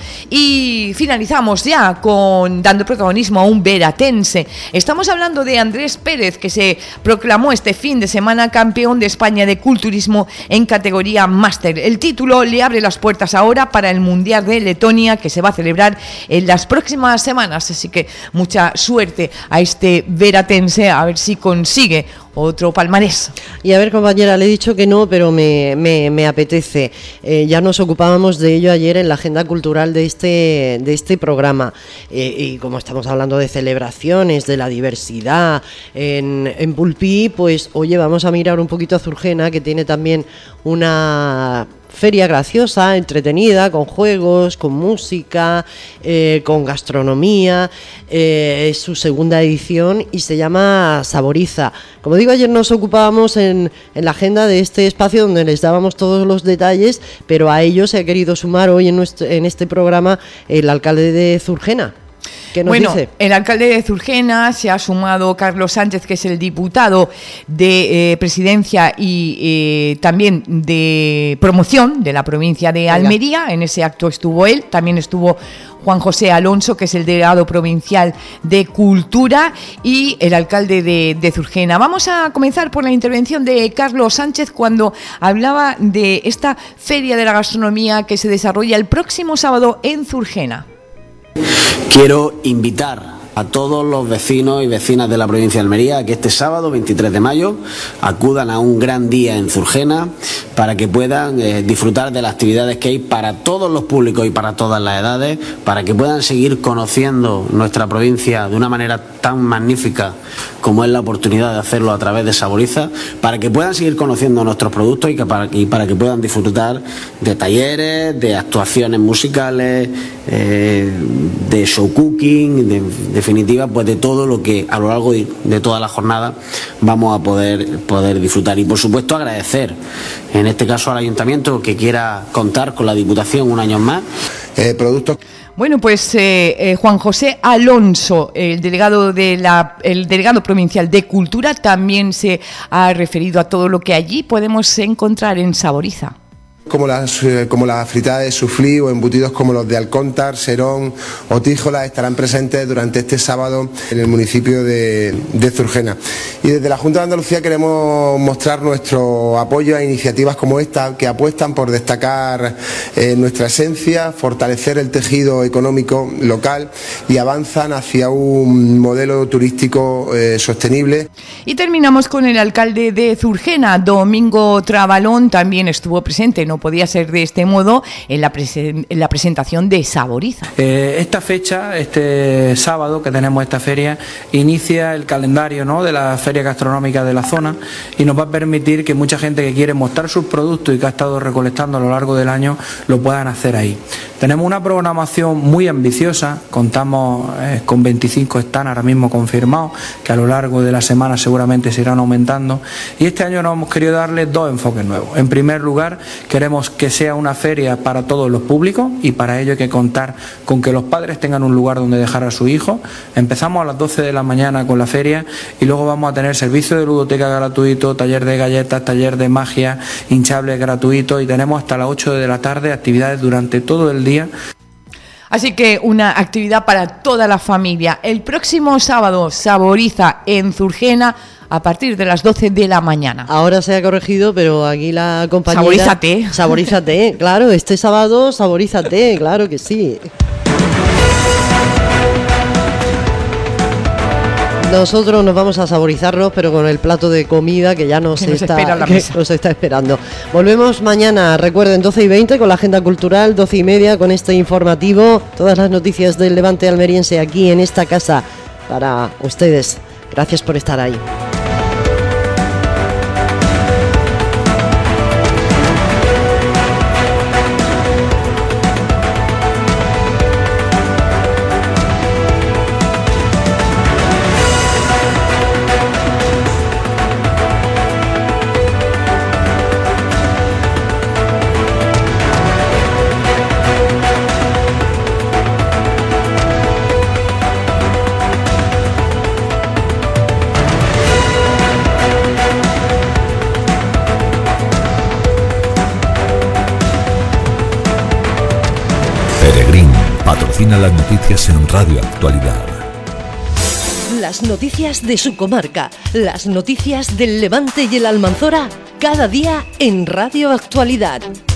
Y finalizamos ya dando protagonismo a un veratense. Estamos hablando de Andrés Pérez, que se proclamó este fin de semana campeón de España de culturismo en categoría máster. El título le abre las puertas ahora para el Mundial de Letonia, que se va a celebrar en las próximas semanas, así que mucha suerte a este veratense, a ver si consigue otro palmarés. Y a ver, compañera, le he dicho que no, pero me apetece. Ya nos ocupábamos de ello ayer en la agenda cultural de este programa. Y como estamos hablando de celebraciones, de la diversidad en Pulpí, pues oye, vamos a mirar un poquito a Zurgena, que tiene también una feria graciosa, entretenida, con juegos, con música, con gastronomía. Es su segunda edición y se llama Saboriza. Como digo, ayer nos ocupábamos en la agenda de este espacio donde les dábamos todos los detalles, pero a ello se ha querido sumar hoy en este programa el alcalde de Zurgena. Bueno, dice? El alcalde de Zurgena se ha sumado Carlos Sánchez, que es el diputado de Presidencia y también de promoción de la provincia de Almería. En ese acto estuvo él, también estuvo Juan José Alonso, que es el delegado provincial de Cultura, y el alcalde de Zurgena. Vamos a comenzar por la intervención de Carlos Sánchez cuando hablaba de esta Feria de la Gastronomía que se desarrolla el próximo sábado en Zurgena. Quiero invitar a todos los vecinos y vecinas de la provincia de Almería a que este sábado 23 de mayo acudan a un gran día en Zurgena para que puedan disfrutar de las actividades que hay para todos los públicos y para todas las edades, para que puedan seguir conociendo nuestra provincia de una manera tan magnífica como es la oportunidad de hacerlo a través de Saboriza, para que puedan seguir conociendo nuestros productos y para que puedan disfrutar de talleres, de actuaciones musicales, de show cooking, de definitiva, pues de todo lo que a lo largo de toda la jornada vamos a poder disfrutar. Y por supuesto agradecer, en este caso al Ayuntamiento, que quiera contar con la Diputación un año más. Productos. Bueno, pues Juan José Alonso, el delegado provincial de Cultura, también se ha referido a todo lo que allí podemos encontrar en Saboriza. Como las fritadas de suflí o embutidos como los de Alcóntar, Serón o Tíjola estarán presentes durante este sábado en el municipio de Zurgena. Y desde la Junta de Andalucía queremos mostrar nuestro apoyo a iniciativas como esta, que apuestan por destacar nuestra esencia, fortalecer el tejido económico local y avanzan hacia un modelo turístico sostenible. Y terminamos con el alcalde de Zurgena, Domingo Trabalón, también estuvo presente, no podía ser de este modo, en la presentación de Saboriza. Esta fecha, este sábado que tenemos esta feria, inicia el calendario, ¿no?, de la feria gastronómica de la zona y nos va a permitir que mucha gente que quiere mostrar sus productos y que ha estado recolectando a lo largo del año lo puedan hacer ahí. Tenemos una programación muy ambiciosa, contamos con 25 stands ahora mismo confirmados, que a lo largo de la semana seguramente se irán aumentando, y este año nos hemos querido darle dos enfoques nuevos. En primer lugar, queremos que sea una feria para todos los públicos y para ello hay que contar con que los padres tengan un lugar donde dejar a su hijo. Empezamos a las 12 de la mañana con la feria y luego vamos a tener servicio de ludoteca gratuito, taller de galletas, taller de magia, hinchables gratuitos y tenemos hasta las 8 de la tarde actividades durante todo el día. Así que una actividad para toda la familia. El próximo sábado, Saboriza en Zurgena, a partir de las 12 de la mañana. Ahora se ha corregido, pero aquí la compañera... Saborízate. Saborízate, claro, este sábado saborízate, claro que sí. Nosotros nos vamos a saborizarnos, pero con el plato de comida que ya nos está esperando. Volvemos mañana, recuerden, 12:20 con la agenda cultural, 12:30 con este informativo. Todas las noticias del Levante almeriense aquí en esta casa para ustedes. Gracias por estar ahí. Patrocina las noticias en Radio Actualidad. Las noticias de su comarca, las noticias del Levante y el Almanzora, cada día en Radio Actualidad.